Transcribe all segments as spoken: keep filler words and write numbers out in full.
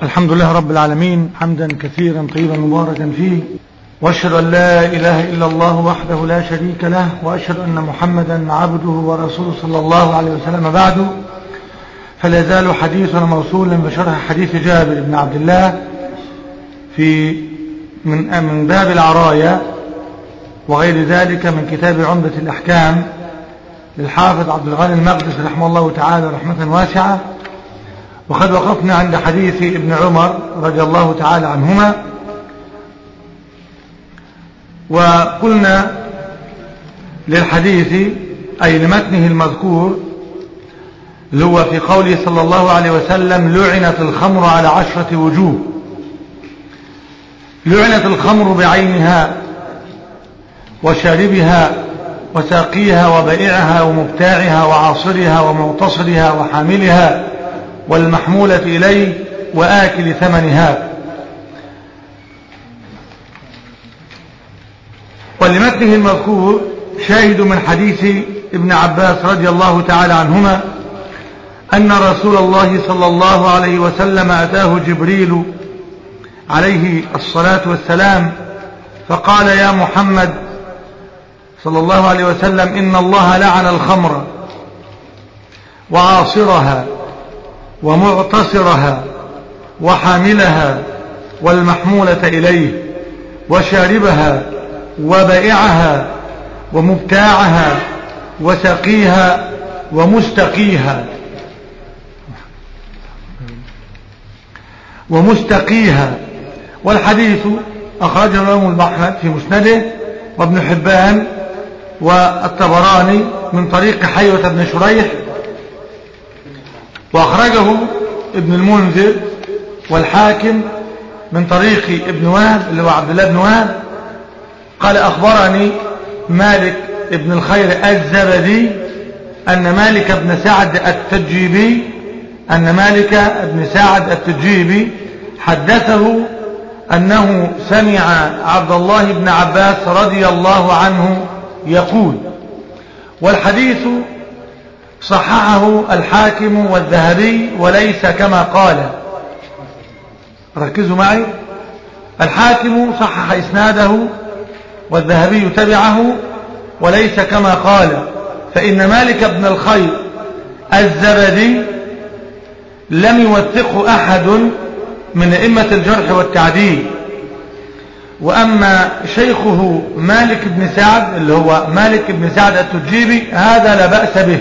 الحمد لله رب العالمين، حمدا كثيرا طيبا مباركا فيه، واشهد ان لا اله الا الله وحده لا شريك له، واشهد ان محمدا عبده ورسوله صلى الله عليه وسلم. بعد، فلا يزال حديثنا موصولا بشرح حديث جابر بن عبد الله في من من باب العرايا وغير ذلك من كتاب عمدة الأحكام للحافظ عبد الغني المقدسي رحمه الله تعالى رحمة واسعة. وقد وقفنا عند حديث ابن عمر رضي الله تعالى عنهما، وقلنا للحديث أي لمتنه المذكور اللي هو في قوله صلى الله عليه وسلم: لعنت الخمر على عشرة وجوه. لعنت الخمر بعينها وشاربها وساقيها وبائعها ومبتاعها وعاصرها ومعتصرها وحاملها والمحمولة إليه وآكل ثمنها. ولمتنه المذكور شاهد من حديث ابن عباس رضي الله تعالى عنهما أن رسول الله صلى الله عليه وسلم أتاه جبريل عليه الصلاة والسلام فقال: يا محمد صلى الله عليه وسلم، إن الله لعن الخمر وعاصرها ومعتصرها وحاملها والمحمولة إليه وشاربها وبائعها ومبتاعها وسقيها ومستقيها ومستقيها. والحديث أخرجه الإمام أحمد في مسنده وابن حبان والطبراني من طريق حيوة بن شريح، وأخرجه ابن المنذر والحاكم من طريق ابن وهب اللي هو عبد الله بن وهب قال: أخبرني مالك ابن الخير الزبدي أن مالك بن سعد التجيبي أن مالك بن سعد التجيبي حدثه أنه سمع عبد الله بن عباس رضي الله عنه يقول. والحديث صححه الحاكم والذهبي وليس كما قال. ركزوا معي، الحاكم صحح إسناده والذهبي تبعه وليس كما قال، فإن مالك بن الخير الزبدي لم يوثقه أحد من أئمة الجرح والتعديل. وأما شيخه مالك بن سعد اللي هو مالك بن سعد التجيبي هذا لا بأس به.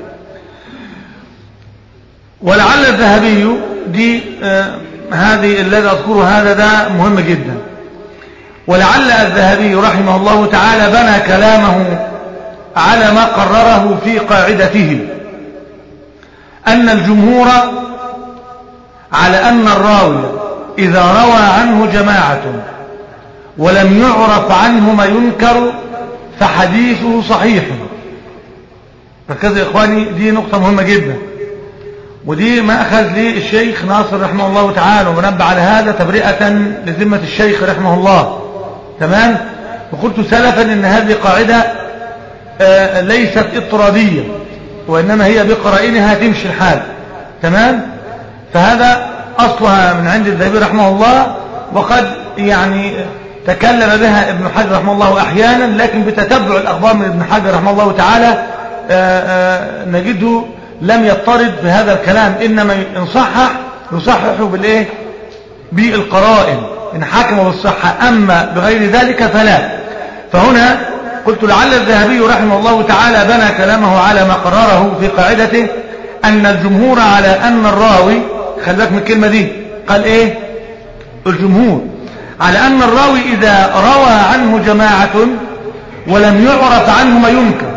ولعل الذهبي دي آه هذه الذي أذكره هذا ده مهم جدا. ولعل الذهبي رحمه الله تعالى بنى كلامه على ما قرره في قاعدته أن الجمهور على أن الراوي إذا روى عنه جماعة ولم يعرف عنه ما ينكر فحديثه صحيح. ركزوا يا إخواني، دي نقطة مهمة جدا، ودي ما أخذ لي الشيخ ناصر رحمه الله تعالى ونبع على هذا تبرئة لذمة الشيخ رحمه الله. تمام. وقلت سلفا إن هذه قاعدة آه ليست اضطرادية، وإنما هي بقرائنها تمشي الحال. تمام. فهذا أصلها من عند الذهبي رحمه الله، وقد يعني تكلم بها ابن حجر رحمه الله أحيانا، لكن بتتبع الأخبار من ابن حجر رحمه الله تعالى آآ آآ نجده لم يضطرد بهذا الكلام، إنما إن صحح يصحح بالإيه؟ بالقرائن، إن حكم بالصحة، أما بغير ذلك فلا. فهنا قلت لعل الذهبي رحمه الله تعالى بنى كلامه على ما قرره في قاعدته أن الجمهور على أن الراوي، خلي بالك من الكلمة دي، قال إيه؟ الجمهور على أن الراوي إذا روى عنه جماعة ولم يعرف عنه ما ينكر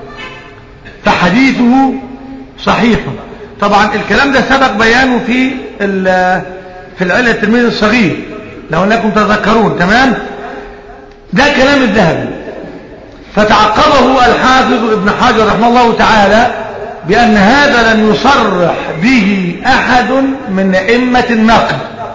فحديثه صحيح. طبعا الكلام ده سبق بيانه في في العلة الترمذي الصغير لو أنكم تذكرون. تمام. ده كلام الذهبي، فتعقبه الحافظ ابن حجر رحمه الله تعالى بأن هذا لم يصرح به أحد من أئمة النقد،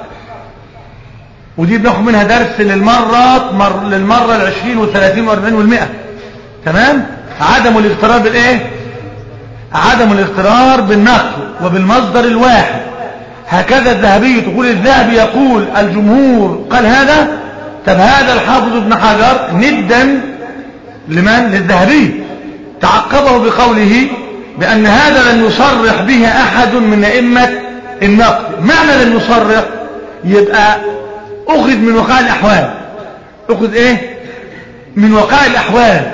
ودي بناخد منها درس للمرة مر للمرة العشرين والثلاثين والأربعين والمئة. تمام. عدم الاغترار بالإيه؟ عدم الاغترار بالنقل وبالمصدر الواحد. هكذا الذهبي، تقول الذهبي يقول الجمهور قال هذا. طب هذا الحافظ ابن حجر ندا لمن؟ للذهبي، تعقبه بقوله بأن هذا لم يصرح به أحد من أئمة النقد. معنى لم يصرح يبقى أخذ من وقائع الأحوال. أخذ إيه؟ من وقائع الأحوال.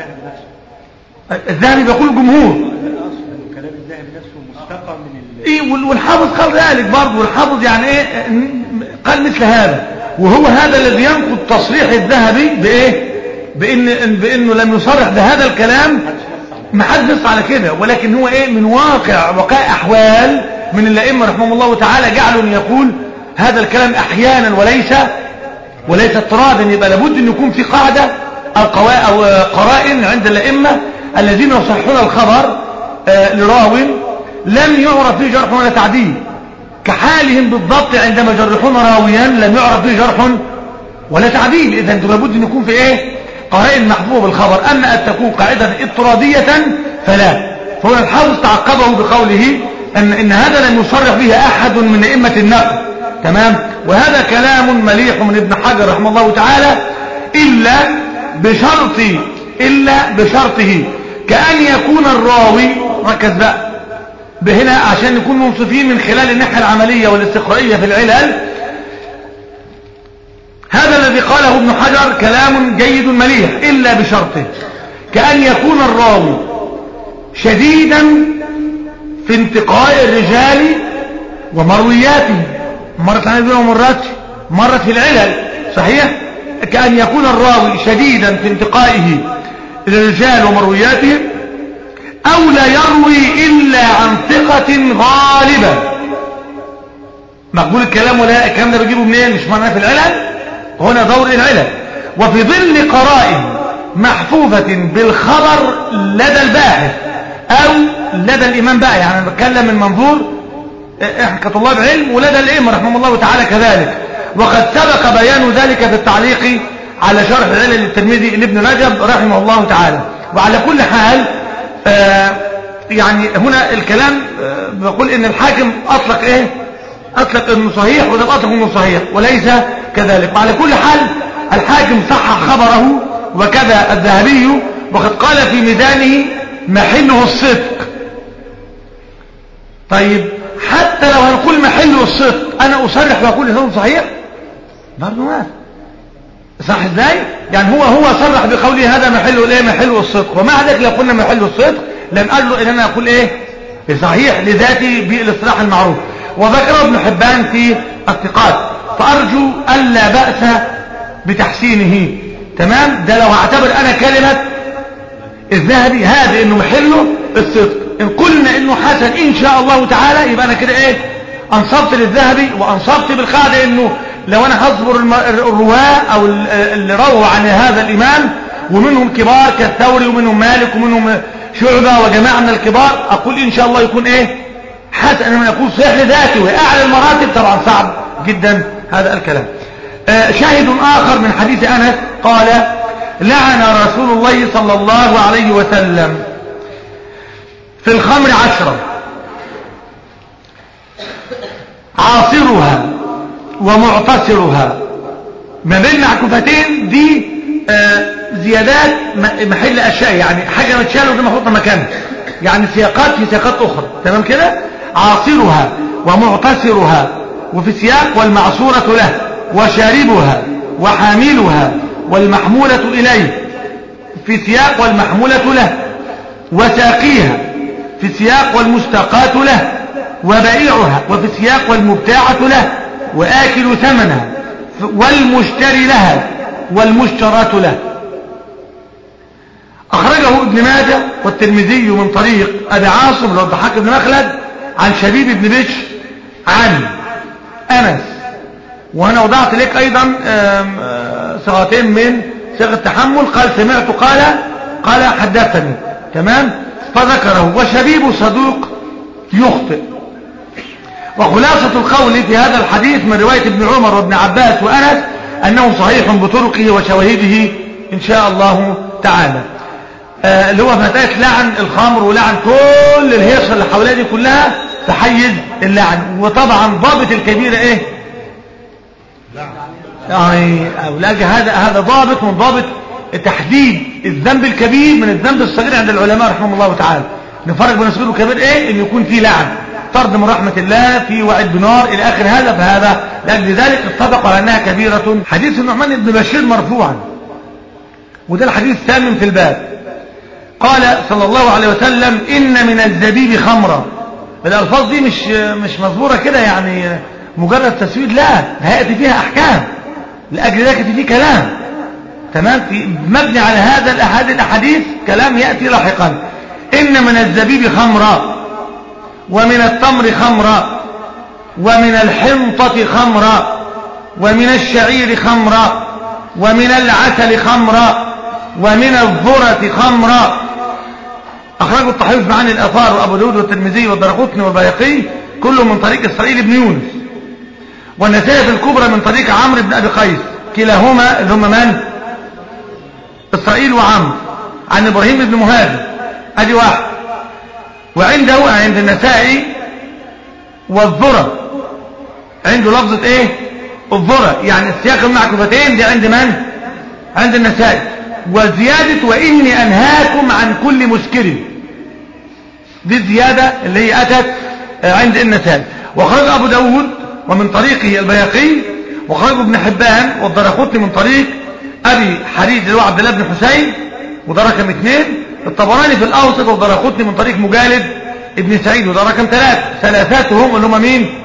الذهبي بيقول جمهور، كلام الذهبي نفسه مستقى من إيه، والحافظ قال ذلك برضه. والحافظ يعني إيه؟ قال مثل هذا، وهو هذا الذي ينقض تصريح الذهبي بإيه؟ بإن بإنه لم يصرح بهذا الكلام. ما حد نص على كده، ولكن هو إيه؟ من واقع وقائع أحوال من الأئمة رحمهم الله تعالى جعلوا أن يقول هذا الكلام أحيانا وليس وليس اضطرادا. يبقى لابد أن يكون في قاعدة أو, أو قرائن عند الأئمة الذين يصححون الخبر آه لراو لم يعرف فيه جرح ولا تعديل، كحالهم بالضبط عندما يجرحون راويا لم يعرف فيه جرح ولا تعديل. إذا لابد أن يكون في إيه؟ قرائن محفوظة بالخبر. أما أن تكون قاعدة اضطرادية فلا. فهو الحافظ تعقبه بقوله أن, إن هذا لم يصرح به أحد من أئمة النقد. تمام. وهذا كلام مليح من ابن حجر رحمه الله تعالى، إلا بشرط إلا بشرطه كأن يكون الراوي، ركز بقى بهنا عشان نكون منصفين من خلال الناحية العملية والاستقرائية في العلل. هذا الذي قاله ابن حجر كلام جيد مليح، إلا بشرطه كأن يكون الراوي شديدا في انتقاء الرجال ومروياتهم. مرت عن ابن ومرت مرت في العلل صحيح. كأن يكون الراوي شديدا في انتقائه الرجال ومروياتهم، أو لا يروي إلا عن ثقة غالبا. مقبول الكلام ولا الكلام ده بيجيبه منين؟ مش معناه في العلل، هنا دور العلل. وفي ظل قرائن محفوظة بالخبر لدى الباحث أو لدى الإمام بقى، يعني أنا بتكلم من منظور احنا كطلاب علم ولدى الائمه رحمه الله تعالى كذلك. وقد سبق بيان ذلك في التعليق على شرح العلل للترمذي لابن رجب رحمه الله تعالى. وعلى كل حال آه يعني هنا الكلام آه بقول ان الحاكم اطلق ايه؟ اطلق انه صحيح، وده اطلق انه صحيح وليس كذلك. وعلى كل حال الحاكم صحح خبره وكذا الذهبي، وقد قال في ميزانه محله الصدق. طيب حتى لو هنقول محله الصدق انا اصرح واقول انه صحيح برضه ما صح ازاي؟ يعني هو هو صرح بقوله هذا محله الايه؟ محله الصدق. ومع ذلك لو قلنا محله الصدق لم اقل له ان انا اقول ايه؟ صحيح لذاتي بالاصطلاح المعروف. وذكر ابن حبان في الثقات، فارجو الا باس بتحسينه. تمام. ده لو هعتبر انا كلمه الذهبي هذا انه محله الصدق، ان قلنا انه حسن ان شاء الله تعالى يبقى انا كده ايه؟ انصبت للذهبي وانصبت بالقاعده انه لو انا هصبر الرواه او اللي رووا عن هذا الامام ومنهم كبار كالثوري ومنهم مالك ومنهم شعبة وجماعة من الكبار، اقول ان شاء الله يكون ايه؟ حسن. انما يكون صحيح لذاته واعلى المراتب طبعا صعب جدا هذا الكلام. آه شاهد اخر من حديث انس قال لعن رسول الله صلى الله عليه وسلم في الخمر عشرة عاصرها ومعتصرها. ما بين معكوفتين دي آه زيادات محل اشياء، يعني حاجة متشالة ودي محطوطة مكانها، يعني سياقات في سياقات اخرى. تمام كده؟ عاصرها ومعتصرها، وفي سياق والمعصورة له وشاربها وحاملها والمحمولة اليه في سياق والمحمولة له، وساقيها في سياق والمستقاة له، وبائعها وفي سياق والمبتاعة له، وآكل ثمنها والمشتري لها والمشترات له. أخرجه ابن ماجه والترمذي من طريق أبي عاصم اللي هو الضحاك بن مخلد عن شبيب بن بشر عن أنس. وأنا وضعت لك أيضا صيغتين من صيغة التحمل، قال سمعت قال قال حدثني. تمام. فذكره. وشبيب صدوق يخطئ. وخلاصة القول في هذا الحديث من رواية ابن عمر وابن عباس وأنس أنه صحيح بطرقه وشواهده إن شاء الله تعالى. آه اللي هو فتاة لعن الخمر ولعن كل الهيصة اللي حواليه دي كلها في حيز اللعن. وطبعا ضابط الكبيرة ايه؟ يعني لاجل هذا هذا ضابط من ضابط تحديد الذنب الكبير من الذنب الصغير عند العلماء رحمهم الله تعالى. نفرق بين الصغير والكبير ايه؟ ان يكون في لعن، طرد من رحمة الله، في وعد بنار الى اخر هذا، فهذا لاجل ذلك اتفقوا على انها كبيرة. حديث النعمان بن بشير مرفوعا، وده الحديث الثامن في الباب، قال صلى الله عليه وسلم: ان من الزبيب خمرا. الالفاظ دي مش مش مذكوره كده يعني مجرد تسويد، لا، هياتي فيها احكام، لاجل ذلك فيه كلام تمام، في مبني على هذا الاحاديث الاحاديث كلام ياتي لاحقا. ان من الزبيب خمرا، ومن التمر خمرا، ومن الحنطة خمرا، ومن الشعير خمرا، ومن العسل خمرا، ومن الذرة خمرا. أخرجه الطحاوي في معاني الآثار، وأبو داود والترمذي والدارقطني والبيهقي كله من طريق إسرائيل بن يونس، والنسائي في الكبرى من طريق عمرو بن أبي قيس، كلاهما اللي هم من؟ إسرائيل وعمرو، عن إبراهيم بن مهاجر، أدي واحد. وعنده عند النسائي والذرة، عنده لفظة إيه؟ الذرة، يعني السياق المعكوفتين دي عند من؟ عند النسائي. وزيادة: وإني أنهاكم عن كل مسكر، دي الزيادة اللي هي أتت عند النسائي. وخرج أبو داود ومن طريقه البيهقي، وخرج ابن حبان والدارقطني من طريق أبي حريز اللي هو عبد الله بن حسين، وده رقم اثنين. الطبراني في الأوسط والدارقطني من طريق مجالد ابن سعيد، وده رقم ثلاثة. ثلاثاتهم اللي هم مين؟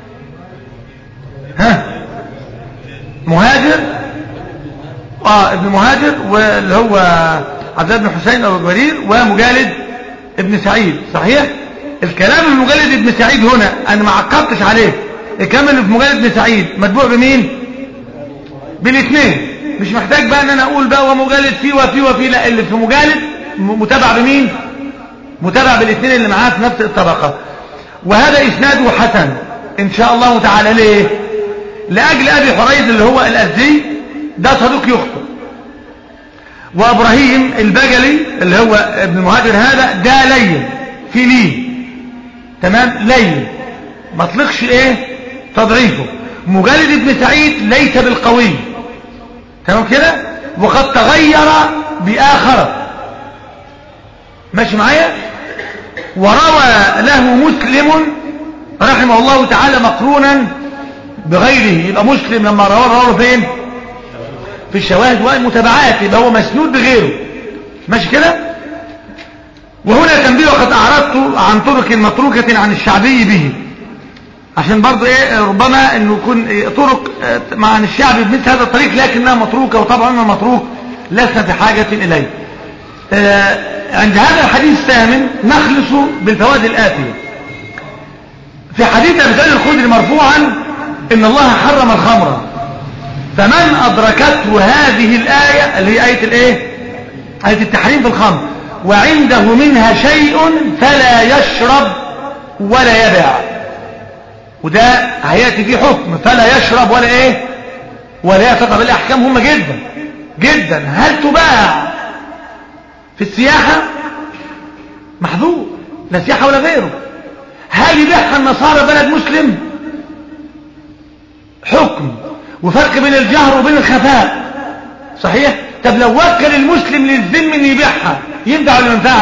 ها؟ مهاجر، اه ابن مهاجر، واللي هو عبد الله بن حسين أبو جرير، ومجالد ابن سعيد. صحيح؟ الكلام اللي في مجالد ابن سعيد هنا انا ما عقبتش عليه، الكلام اللي في مجالد ابن سعيد متبوع بمين؟ بالاثنين، مش محتاج بقى ان انا اقول بقى ومجالد فيه وفيه وفيه، لا، اللي في مجالد متابع بمين؟ متابع بالاثنين اللي معاه في نفس الطبقة. وهذا اسناده حسن ان شاء الله تعالى. ليه؟ لاجل ابي حريز اللي هو الازدي، ده صدوق يخطئ، وابراهيم البجلي اللي هو ابن المهاجر هذا ده لين في ليه، تمام، لين، ما اطلقش ايه تضعيفه. مجالد ابن سعيد ليس بالقوي، تمام كده، وقد تغير بآخر، ماشي معايا. وروى له مسلم رحمه الله تعالى مقرونا بغيره، يبقى مسلم لما رواه رواه فين؟ في الشواهد والمتابعات، يبقى هو مسنود بغيره، ماشي كده. وهنا تنبيه: وقد أعرضت عن طرق متروكة عن الشعبي به، عشان برضو ايه ربما انه يكون إيه طرق مع عن الشعبي بمثل هذا الطريق لكنها متروكة، وطبعا المتروك لسنا في حاجة اليه. آه عند هذا الحديث الثامن نخلص بالفوائد الآتية. في حديث أبي سعيد الخدري مرفوعا: إن الله حرم الخمر، فمن أدركته هذه الآية اللي هي آية الايه؟ آية التحريم في الخمر، وعنده منها شيء فلا يشرب ولا يبيع. وده هياتي فيه حكم فلا يشرب ولا ايه ولا يبيع. طب الاحكام هم جدا جدا. هل تباع في السياحة؟ محظور، لا سياحة ولا غيره. هل يبيعها النصارى بلد مسلم؟ حكم، وفرق بين الجهر وبين الخفاء، صحيح. طب لو وكل المسلم للذم ان يبيعها ينفع ولا ما ينفعش؟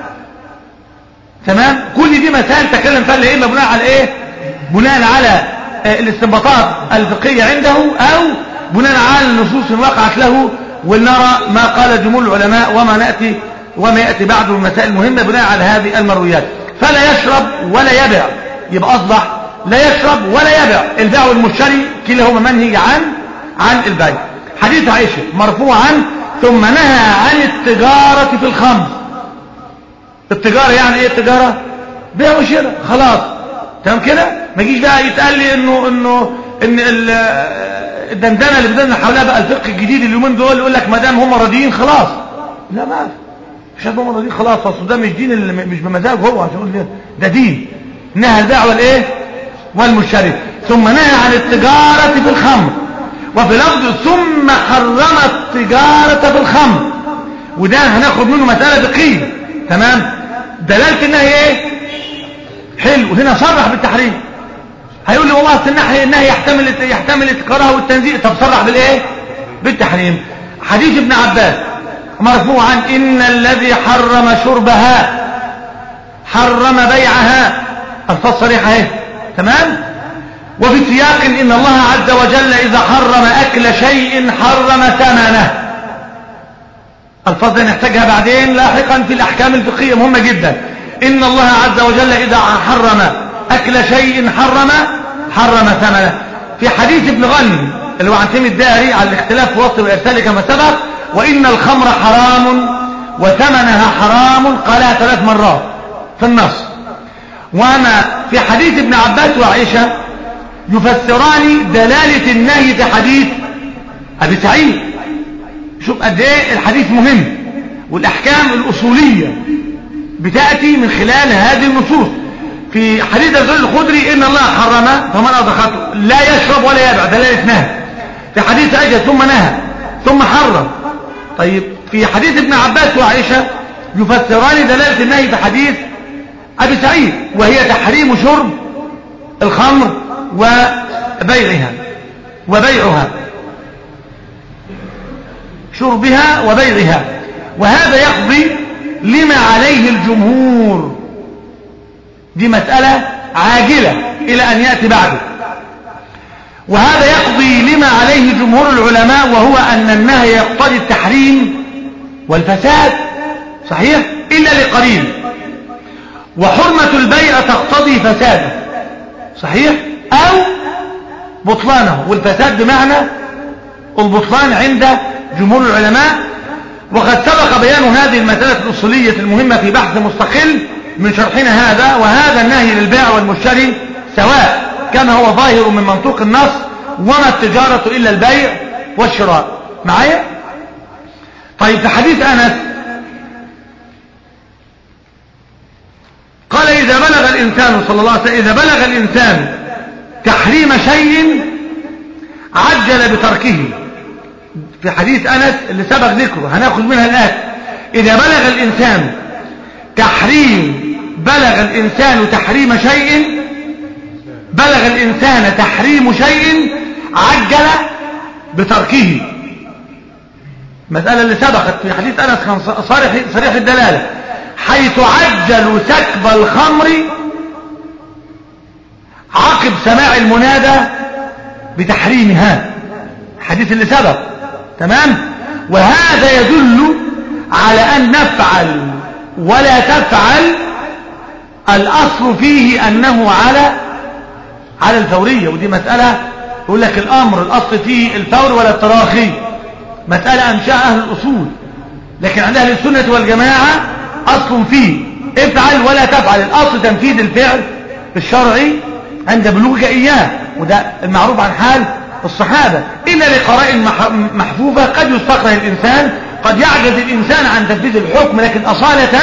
تمام. كل دي مسائل تكلم فيها الائمه بناء على ايه؟ بناء على الاستنباطات الفقهيه عنده، او بناء على النصوص وقعت له، ولنرى ما قال جمهور العلماء وما ناتي وما ياتي بعده من مسائل مهمه بناء على هذه المرويات. فلا يشرب ولا يبيع، يبقى اصبح لا يشرب ولا يبيع. البيع والمشتري كلاهما منهي عن عن البيع. حديث عائشه مرفوعا: ثم نهى عن التجاره في الخمر. التجاره يعني ايه؟ التجاره بيع وشراء، خلاص، تمام كده. ما يجيش بقى يتقال لي انه انه ان الدندنه اللي بدنا حواليها بقى الفقه الجديد اليومين دول يقول لك ما دام هم راضيين خلاص. لا، ما مش هم راضيين خلاص، اصل ده مش دين اللي مش بمزاجه هو عشان يقول ده دين. نهى البيع والايه والمشتري. ثم نهى عن التجاره في الخمر، وفي لفظ ثم حرم التجاره في الخمر. وده هناخد منه مساله فقهيه، تمام. دلاله النهي ايه؟ حلو، هنا صرح بالتحريم. هيقول لي والله النهي النهي يحتمل يحتمل الكراهه والتنزيه، طب صرح بالايه؟ بالتحريم. حديث ابن عباس مرفوعا ان الذي حرم شربها حرم بيعها، الفاظ صريحه اهي، تمام. وفي سياق ان الله عز وجل اذا حرم اكل شيء حرم ثمنه، الفاظ نحتاجها بعدين لاحقا في الاحكام الفقهيه مهمه جدا. ان الله عز وجل اذا حرم اكل شيء حرم حرم ثمنه. في حديث ابن غنم اللي هو عن تيمي الداري على الاختلاف في وصف وارساله كما سبق، وان الخمر حرام وثمنها حرام، قالها ثلاث مرات في النص. وما في حديث ابن عباس وعائشه يفسران دلاله النهي في حديث ابي سعيد. شوف قد ايه الحديث مهم، والاحكام الاصوليه بتاتي من خلال هذه النصوص. في حديث ابي سعيد الخدري ان الله حرم فمن ادركته لا يشرب ولا يبيع، دلاله نهي. في حديث عائشه ثم نهى ثم حرم. طيب في حديث ابن عباس وعائشه يفسران دلاله النهي في حديث ابي سعيد، وهي تحريم شرب الخمر وبيعها وبيعها شربها وبيعها. وهذا يقضي لما عليه الجمهور، دي مسألة عاجلة إلى أن يأتي بعده. وهذا يقضي لما عليه جمهور العلماء، وهو أن النهي يقتضي التحريم والفساد، صحيح، إلا لقرين. وحرمة البيع تقتضي فساده، صحيح، أو بطلانه، والفساد بمعنى البطلان عند جمهور العلماء. وقد سبق بيان هذه المسألة الأصولية المهمة في بحث مستقل من شرحنا هذا. وهذا النهي للبيع والمشتري سواء، كما هو ظاهر من منطوق النص، وما التجارة إلا البيع والشراء. معايا؟ طيب في حديث أنس قال إذا بلغ الإنسان صلى الله عليه وسلم إذا بلغ الإنسان تحريم شيء عجل بتركه. في حديث أنس اللي سبق ذكره هناخذ منها الآن. إذا بلغ الإنسان تحريم بلغ الإنسان تحريم شيء بلغ الإنسان تحريم شيء عجل بتركه. مسألة اللي سبقت في حديث أنس كان صريح صريح الدلالة، حيث عجلوا سكب الخمر عقب سماع المنادى بتحريمها، الحديث اللي سبق، تمام. وهذا يدل على أن نفعل ولا تفعل الأصل فيه أنه على على الفورية. ودي مسألة يقول لك الأمر الأصل فيه الفور ولا التراخي، مسألة أنشاء أهل الأصول. لكن عند أهل السنة والجماعة أصل فيه افعل ولا تفعل، الأصل تنفيذ الفعل الشرعي عند بلوغك إياه، وده المعروف عن حال الصحابة. إلا لقرائن محفوفة قد يستكره الإنسان، قد يعجز الإنسان عن تنفيذ الحكم، لكن أصالة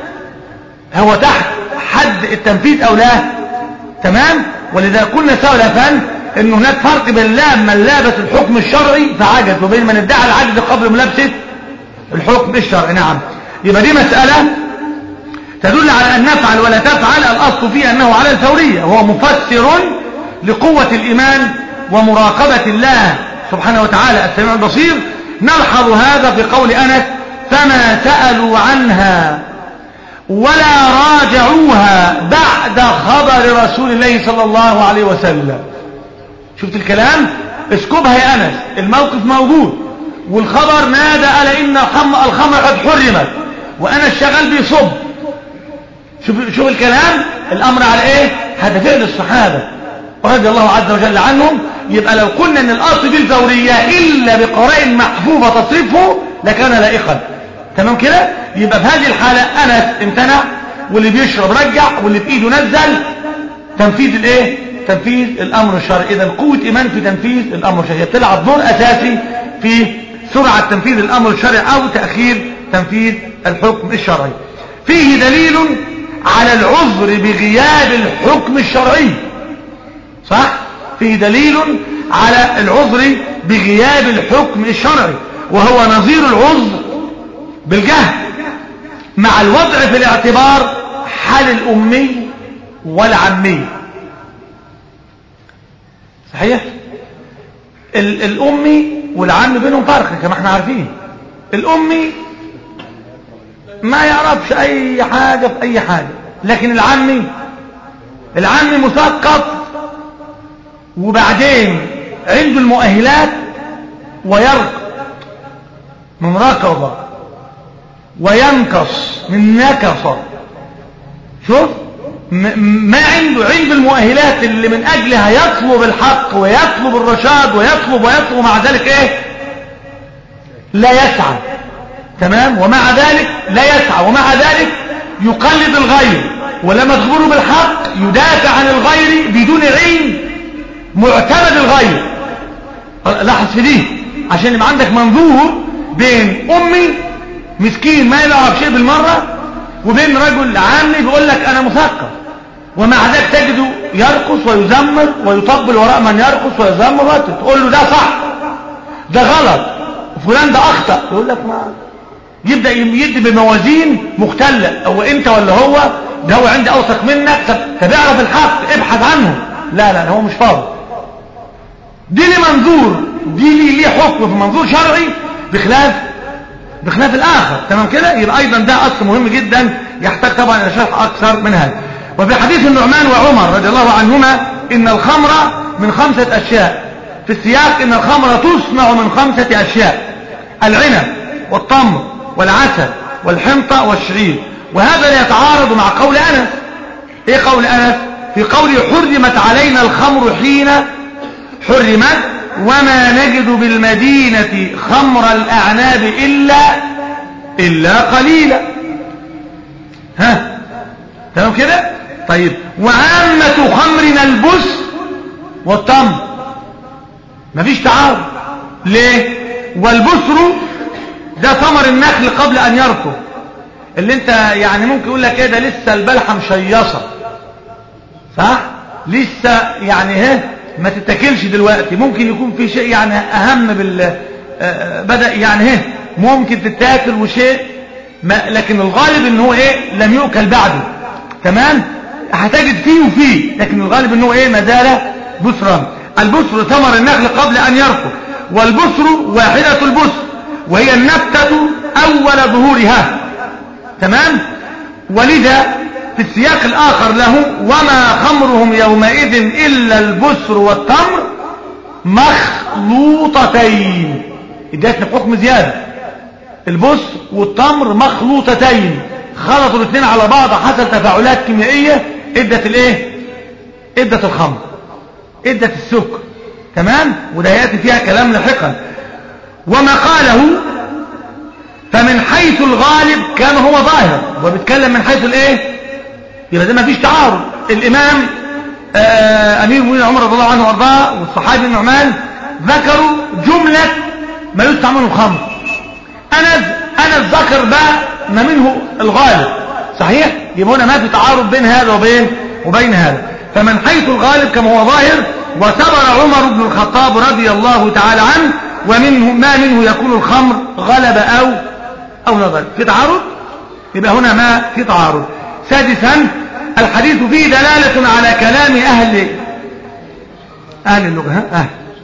هو تحت حد التنفيذ أو لا، تمام. ولذا قلنا سلفا أن هناك فرق بين من لابس الحكم الشرعي فعجز، وبين من ادعى العجز قبل ملابسة الحكم الشرعي. نعم، يبقى دي مسألة تدل على أن نفعل ولا تفعل الأصل فيه أنه على الفورية، وهو مفسر لقوة الإيمان ومراقبة الله سبحانه وتعالى السميع البصير. نلحظ هذا في قول أنس فما سألوا عنها ولا راجعوها بعد خبر رسول الله صلى الله عليه وسلم. شفت الكلام؟ اسكبها يا أنس، الموقف موجود والخبر نادى على إن الخمر قد حرمت وأنس شغال بيصب. شوف شوف الكلام، الأمر على إيه؟ هذا فعل الصحابة رضي الله عز وجل عنهم. يبقى لو قلنا ان الاصل بالفورية الا بقرائن محفوظة تصرفه لكان لائقا، تمام كده. يبقى في هذه الحالة انس امتنع، واللي بيشرب رجع، واللي بايده نزل، تنفيذ الايه؟ تنفيذ الامر الشرعي. اذا قوة ايمان في تنفيذ الامر الشرعي بتلعب دور اساسي في سرعة تنفيذ الامر الشرعي او تأخير تنفيذ الحكم الشرعي. فيه دليل على العذر بغياب الحكم الشرعي، صح؟ فيه دليل على العذر بغياب الحكم الشرعي، وهو نظير العذر بالجهل، مع الوضع في الاعتبار حال الأمي والعمي. صحيح؟ ال الأمي والعم بينهم فرق كما احنا عارفين. الأمي ما يعرفش أي حاجة في أي حاجة، لكن العمي العمي مثقف وبعدين عنده المؤهلات ويرقى من ركض وينكص من نكص. شوف ما عنده عنده المؤهلات اللي من أجلها يطلب الحق ويطلب الرشاد ويطلب ويطلب ومع ذلك ايه لا يسعى. تمام. ومع ذلك لا يسعى ومع ذلك يقلد الغير، ولما تخبره بالحق يدافع عن الغير بدون علم معتمد الغير. لاحظ في دي عشان يبقى عندك منظور بين أمي مسكين ما يعرف شيء بالمرة وبين رجل عامي بيقول لك أنا مثقف، ومع ذلك تجده يرقص ويزمر ويطبل وراء من يرقص ويزمر، تقول له ده صح ده غلط فلان ده أخطأ، يقول لك ما يبدأ يدي بموازين مختلة، هو انت ولا هو ده هو عندي اوثق منك، طب اعرف الحق ابحث عنه. لا لا هو مش فاضي. دي لي منظور دي لي ليه حكم في منظور شرعي بخلاف بخلاف الاخر. تمام كده. يبقى ايضا ده اصل مهم جدا يحتاج طبعا الى شرح اكثر من هذا. وفي حديث النعمان وعمر رضي الله عنهما ان الخمر من خمسة اشياء، في السياق ان الخمر تصنع من خمسة اشياء: العنب والتمر والعسل والحنطة والشعير. وهذا لا يتعارض مع قول أنس. ايه قول أنس؟ في قوله حرمت علينا الخمر حين حرمت وما نجد بالمدينة خمر الأعناب إلا إلا قليلا. ها تمام كده. طيب وعامة خمرنا البس والتمر، مفيش تعارض. ليه؟ والبسر ده ثمر النخل قبل ان يرطب، اللي انت يعني ممكن يقول لك ايه ده لسه البلحه مشيصه، صح؟ لسه يعني ها ما تتاكلش دلوقتي، ممكن يكون في شيء يعني اهم بال بدا يعني ها ممكن تتاكل وشيء ما، لكن الغالب ان هو ايه لم يؤكل بعده. تمام. هتجد فيه وفيه، لكن الغالب ان هو ايه ما زال بسرا. البسر ثمر النخل قبل ان يرطب، والبسر واحده البسر وهي النبتة أول ظهورها. تمام. ولذا في السياق الآخر له وما خمرهم يومئذ إلا البسر والتمر مخلوطتين. ادتنا حكم زيادة، البسر والتمر مخلوطتين، خلطوا الاثنين على بعض حصل تفاعلات كيميائية ادت الايه ادت الخمر ادت السكر. تمام. وده يأتي فيها كلام لاحقا. وما قاله فمن حيث الغالب كان هو ظاهر، وبيتكلم من حيث الايه يبقى ده ما فيش تعارض. الامام آه امير المؤمنين عمر رضي الله عنه وارضاه والصحابي النعمان ذكروا جملة ما يستعمل الخمر. انا انا ذكر بقى ما منه الغالب. صحيح. يبقى هنا ما في تعارض بين هذا وبين وبين هذا. فمن حيث الغالب كما هو ظاهر. وصبر عمر بن الخطاب رضي الله تعالى عنه ومنه ما منه يكون الخمر غلب او او نظر. في تعارض؟ يبقى هنا ما في تعارض. سادسا الحديث فيه دلالة على كلام اهل اهل اللغة. أهل.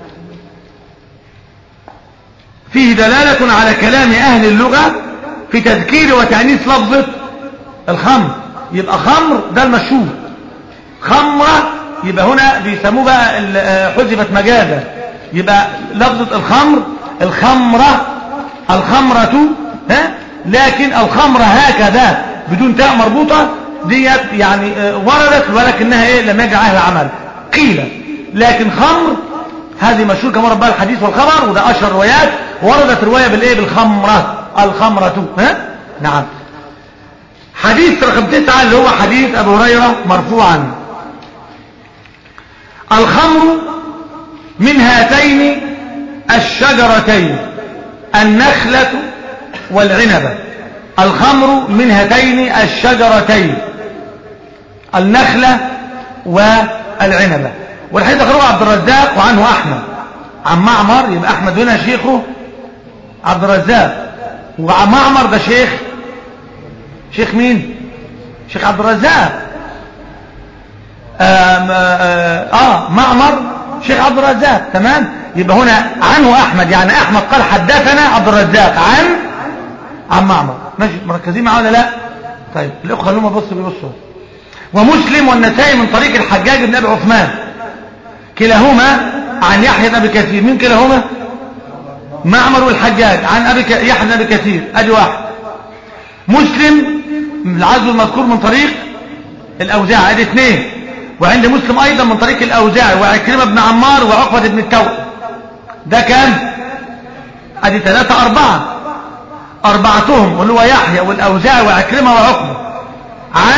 فيه دلالة على كلام اهل اللغة في تذكير وتأنيث لفظة الخمر. يبقى خمر ده المشهور، خمرة يبقى هنا بيسموه بقى حذفت مجازا، يبقى لفظة الخمر الخمرة الخمرة ها، لكن الخمرة هكذا بدون تاء مربوطة ديت يعني وردت ولكنها ايه لم يجع اهل العمل قيل، لكن خمر هذه مشهور كما ربها الحديث والخبر، وده اشهر روايات. وردت رواية بالايه بالخمرة الخمرة. ها نعم. حديث رقم تسعة اللي هو حديث ابو هريرة مرفوعا: الخمر من هاتين الشجرتين النخلة والعنبة. الخمر من هاتين الشجرتين النخلة والعنبة. والحديث أخرجه عبد الرزاق وعنه أحمد عن معمر. يبقى أحمد هنا شيخه عبد الرزاق، وعن معمر ده شيخ شيخ مين؟ شيخ عبد الرزاق. آه, آه, آه معمر شيخ عبد الرزاق. تمام. يبقى هنا عنه أحمد، يعني أحمد قال حدثنا عبد الرزاق عن عن معمر. ماشي، مركزين معاه ولا لا؟ طيب الأخوة خلوهم بصوا بيبصوا. ومسلم والنسائي من طريق الحجاج بن أبي عثمان كلاهما عن يحيى بن أبي كثير. مين كلاهما؟ معمر والحجاج عن أبي ك... يحيى بن أبي كثير. أدي واحد. مسلم العزو المذكور من طريق الأوزاعي. أدي اثنين. وعند مسلم أيضا من طريق الأوزاعي وعكرمة بن عمار وعقبة بن التوأم. ده كام؟ أدي ثلاثة أربعة. أربعتهم اللي هو يحيى والأوزاعي وعكرمة وعقبة عن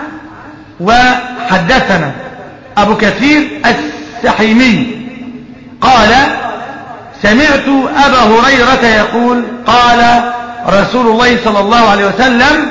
وحدثنا أبو كثير السحيمي قال سمعت أبا هريرة يقول قال رسول الله صلى الله عليه وسلم،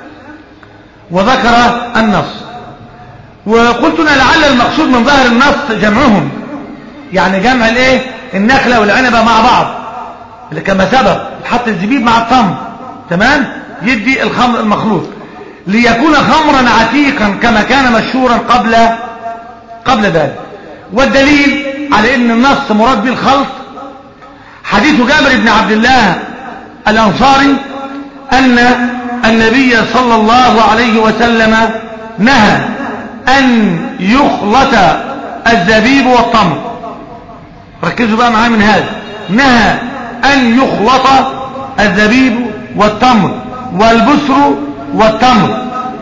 وذكر النص. وقلت لعل المقصود من ظاهر النص جمعهم، يعني جمع الايه النخلة والعنبة مع بعض اللي كما سبق تحط الزبيب مع التمر. تمام. يدي الخمر المخلوط ليكون خمرا عتيقا كما كان مشهورا قبل قبل ذلك. والدليل على ان النص مراد به الخلط حديث جابر بن عبد الله الأنصاري أن النبي صلى الله عليه وسلم نهى أن يخلط الزبيب والتمر. ركزوا بقى معايا من هذا. نهى أن يخلط الزبيب والتمر والبسر والتمر.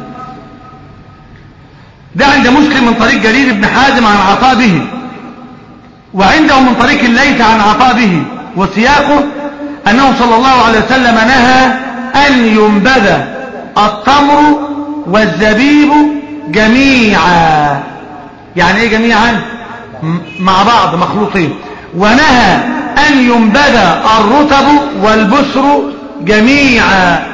ده عند مسلم من طريق جرير بن حازم عن عطاء به، وعنده من طريق الليث عن عطاء به، وسياقه أنه صلى الله عليه وسلم نهى أن ينبذ التمر والزبيب جميعا. يعني ايه جميعا؟ مع بعض مخلوطين. ونهى أن ينبذ الرطب والبسر جميعا.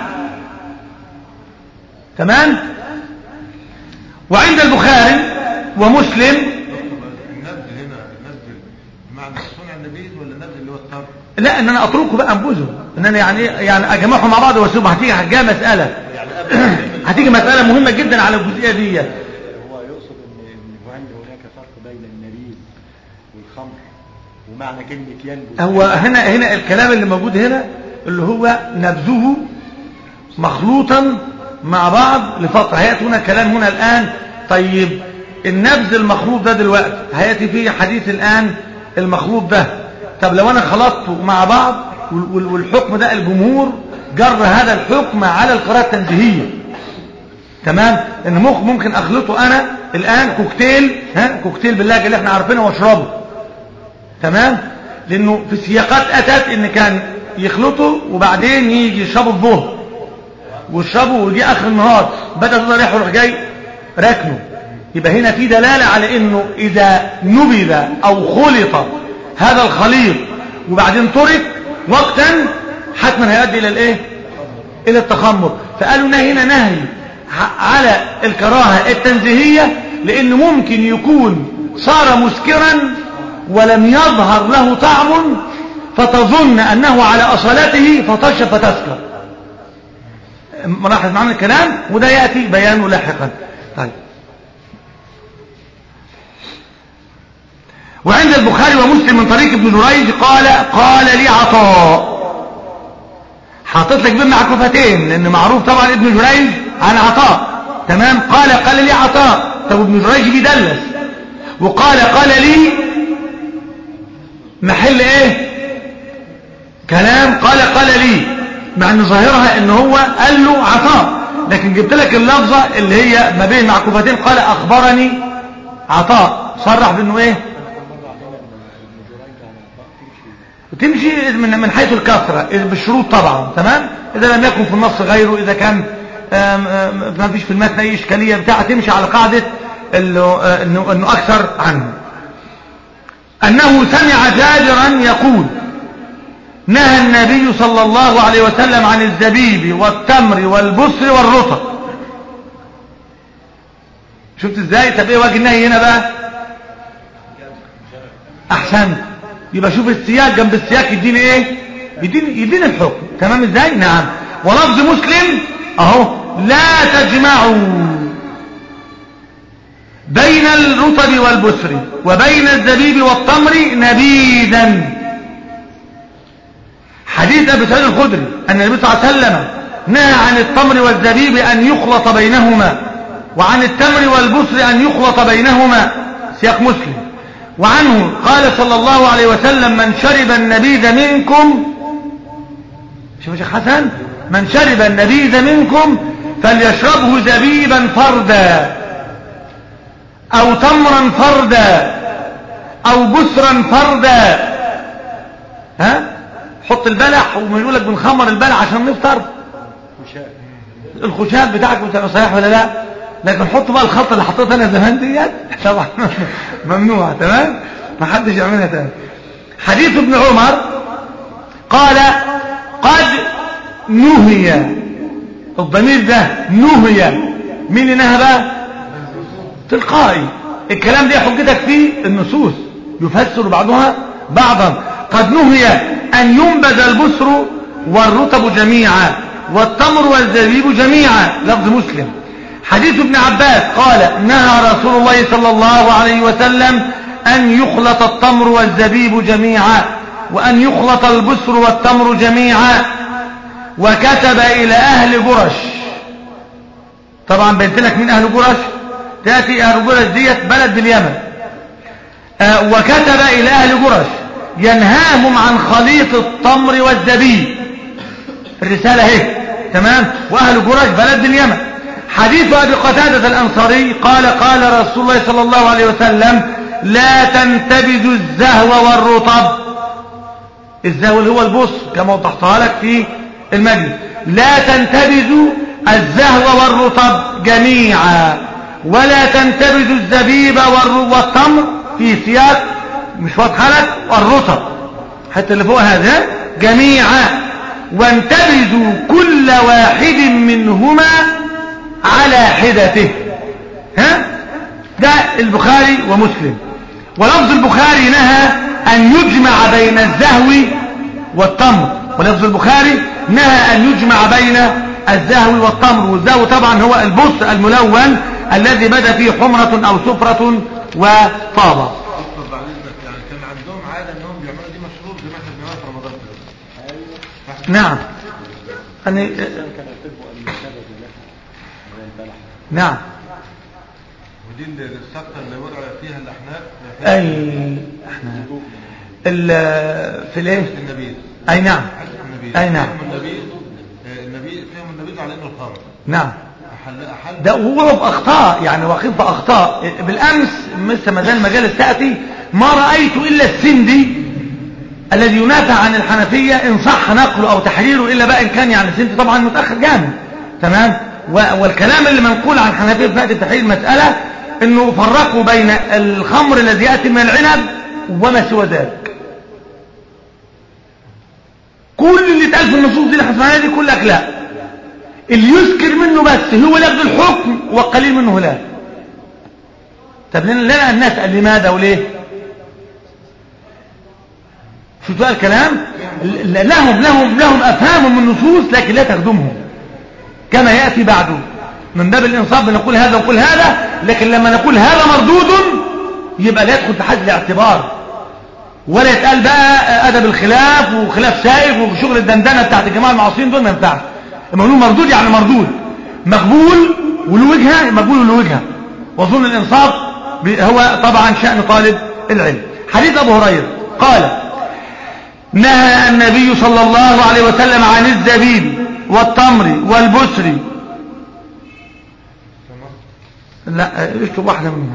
تمام. وعند البخاري ومسلم النبذ هنا النبذ معنى صنع النبيذ ولا النبذ اللي هو التمر؟ لا، ان انا اتركه بقى انبذه، ان انا يعني يعني اجمعهم مع بعض واسيبهم. هتيجي حاجه مساله هتيجي مساله مهمه جدا على الجزئيه دي. هو يقصد ان ان هناك فرق بين النبيذ والخمر ومعنى كلمه ينبذ. هو هنا هنا الكلام اللي موجود هنا اللي هو نبذه مخلوطا مع بعض لفتره. هياتي هنا كلام هنا الان. طيب النبذ المخلوط ده دلوقتي هياتي فيه حديث الان المخلوط ده. طب لو انا خلطته مع بعض والحكم ده الجمهور جر هذا الحكم على القراءة التنزيهية. تمام. ان ممكن اخلطه انا الان كوكتيل، ها كوكتيل بالله اللي احنا عارفينه واشربه. تمام. لانه في سياقات اتت ان كان يخلطه وبعدين يجي يشربه الظهر ويشربه ويجي اخر النهار بدأ تظهر ريحه يروح جاي راكنه. يبقى هنا في دلالة على انه اذا نبذ او خلط هذا الخليط وبعدين ترك وقتا حتما هيؤدي الى الايه؟ الى التخمر. فقالوا هنا نهي على الكراهة التنزيهية لان ممكن يكون صار مسكرا ولم يظهر له طعم فتظن انه على اصالته فتشرب فتسكر. ملاحظ معنا الكلام، وده يأتي بيانه لاحقا. طيب. وعند البخاري ومسلم من طريق ابن جريج قال قال لي عطاء. حاطط لك بين معكوفتين لان معروف طبعا ابن جريج عن عطاء. تمام. قال قال لي عطاء. طب ابن جريج بيدلس وقال قال لي محل ايه كلام. قال قال لي مع ان ظاهرها ان هو قال له عطاء، لكن جبت لك اللفظه اللي هي ما بين معكوفتين قال اخبرني عطاء صرح بانه ايه تمشي من من حيث الكثرة بالشروط طبعا. تمام. إذا لم يكن في النص غيره، إذا كان ما فيش في المتن أي إشكالية بتاعة تمشي على قاعدة إنه إنه أكثر عنه. أنه سمع جابرا يقول نهى النبي صلى الله عليه وسلم عن الزبيب والتمر والبسر والرطب. شفت ازاي؟ طب ايه وجه النهي هنا بقى؟ أحسنت. يبقى شوف السياق جنب السياق يديني ايه؟ يديني يديني الحكم. تمام ازاي؟ نعم. ولفظ مسلم اهو لا تجمعوا بين الرطب والبسر وبين الزبيب والتمر نبيذا. حديث أبي سعيد الخدري أن النبي صلى الله عليه وسلم نهى عن التمر والزبيب أن يخلط بينهما، وعن التمر والبسر أن يخلط بينهما، سياق مسلم. وعنه قال صلى الله عليه وسلم: من شرب النبيذ منكم، شوف يا شيخ حسن، من شرب النبيذ منكم فليشربه زبيبا فردا أو تمرا فردا أو بسرا فردا. ها، حط البلح، ويقول لك بنخمر البلح عشان نفطر، الخشاب بتاعك صحيح ولا لا؟ لكن حط بقى الخط اللي حطيتها انا زمان ديت طبعا ممنوع، تمام، ما حدش يعملها تاني. حديث ابن عمر قال: قد نهي، الضمير ده نهي، مين اللي نهى بقى؟ تلقائي. الكلام ده حجتك فيه النصوص يفسر بعضها بعضا. قد نهي أن ينبذ البسر والرطب جميعا والتمر والزبيب جميعا، لفظ مسلم. حديث ابن عباس قال: نهى رسول الله صلى الله عليه وسلم أن يخلط التمر والزبيب جميعا وأن يخلط البسر والتمر جميعا. وكتب إلى أهل جرش، طبعا بنت لك من أهل جرش، تأتي أهل جرش ديت بلد باليمن. آه وكتب إلى أهل جرش ينهاهم عن خليط التمر والزبيب، الرسالة هي تمام. وأهل جرش بلد باليمن. حديث أبي قتادة الأنصاري قال: قال رسول الله صلى الله عليه وسلم: لا تنتبذوا الزهو والرطب. الزهو اللي هو البصر كما وضحتها لك في المجلس. لا تنتبذوا الزهو والرطب جميعا ولا تنتبذوا الزبيب والتمر، في سياق مش واضحه لك، والرطب حتى اللي فوق هذا جميعا، وانتبذوا كل واحد منهما على حدته. ها، ده البخاري ومسلم. ولفظ البخاري نهى أن يجمع بين الزهو والتمر، ولفظ البخاري نهى أن يجمع بين الزهو والتمر. والزهو طبعا هو البص الملون الذي بدا فيه حمرة أو صفرة وطابة. يعني كان عندهم عادة أنهم بيعملوا دي مشروب زي ما احنا بنعملها في رمضان كده. نعم. أني نعم. ودي السقطة اللي وقع فيها الأحناف. أي أحناف في الايه؟ النبيذ. أي نعم. أي نعم. النبيذ النبيذ فيهم النبيذ على إنه الخمر. نعم. أحل ده هو بأخطاء، يعني واقف بأخطاء. بالأمس مثل ما زال المجالس تأتي ما رأيت إلا السندي الذي ينافع عن الحنفية إن صح نقله أو تحريره، إلا بقى إن كان يعني السندي طبعا متأخر جامد، تمام. والكلام اللي منقول عن الحنفية في نهاية التحرير المسألة إنه فرقوا بين الخمر الذي يأتي من العنب وما سوى ذلك. كل اللي اتقال في النصوص دي اللي حسناها دي كل لك لا، اللي يذكر منه بس هو اللي ياخذ الحكم والقليل منه لا. طب لنا الناس قال لماذا وليه؟ شو تقول الكلام؟ لهم لهم لهم افهام من النصوص لكن لا تخدمهم كما ياتي بعده. من باب الانصاف بنقول هذا ونقول هذا، لكن لما نقول هذا مردود يبقى لا يدخل في حد الاعتبار، ولا يتقال بقى ادب الخلاف وخلاف سائغ وشغل الدندنه بتاعت الجماعه المعاصرين دول، ما ينفعش. لما نقول مردود يعني مردود، مقبول وله وجهه، مقبول وله وجهه. واظن الانصاف هو طبعا شأن طالب العلم. حديث ابو هريره قال: نهى النبي صلى الله عليه وسلم عن الزبيب والتمر والبسر. لا اشتب واحده منها.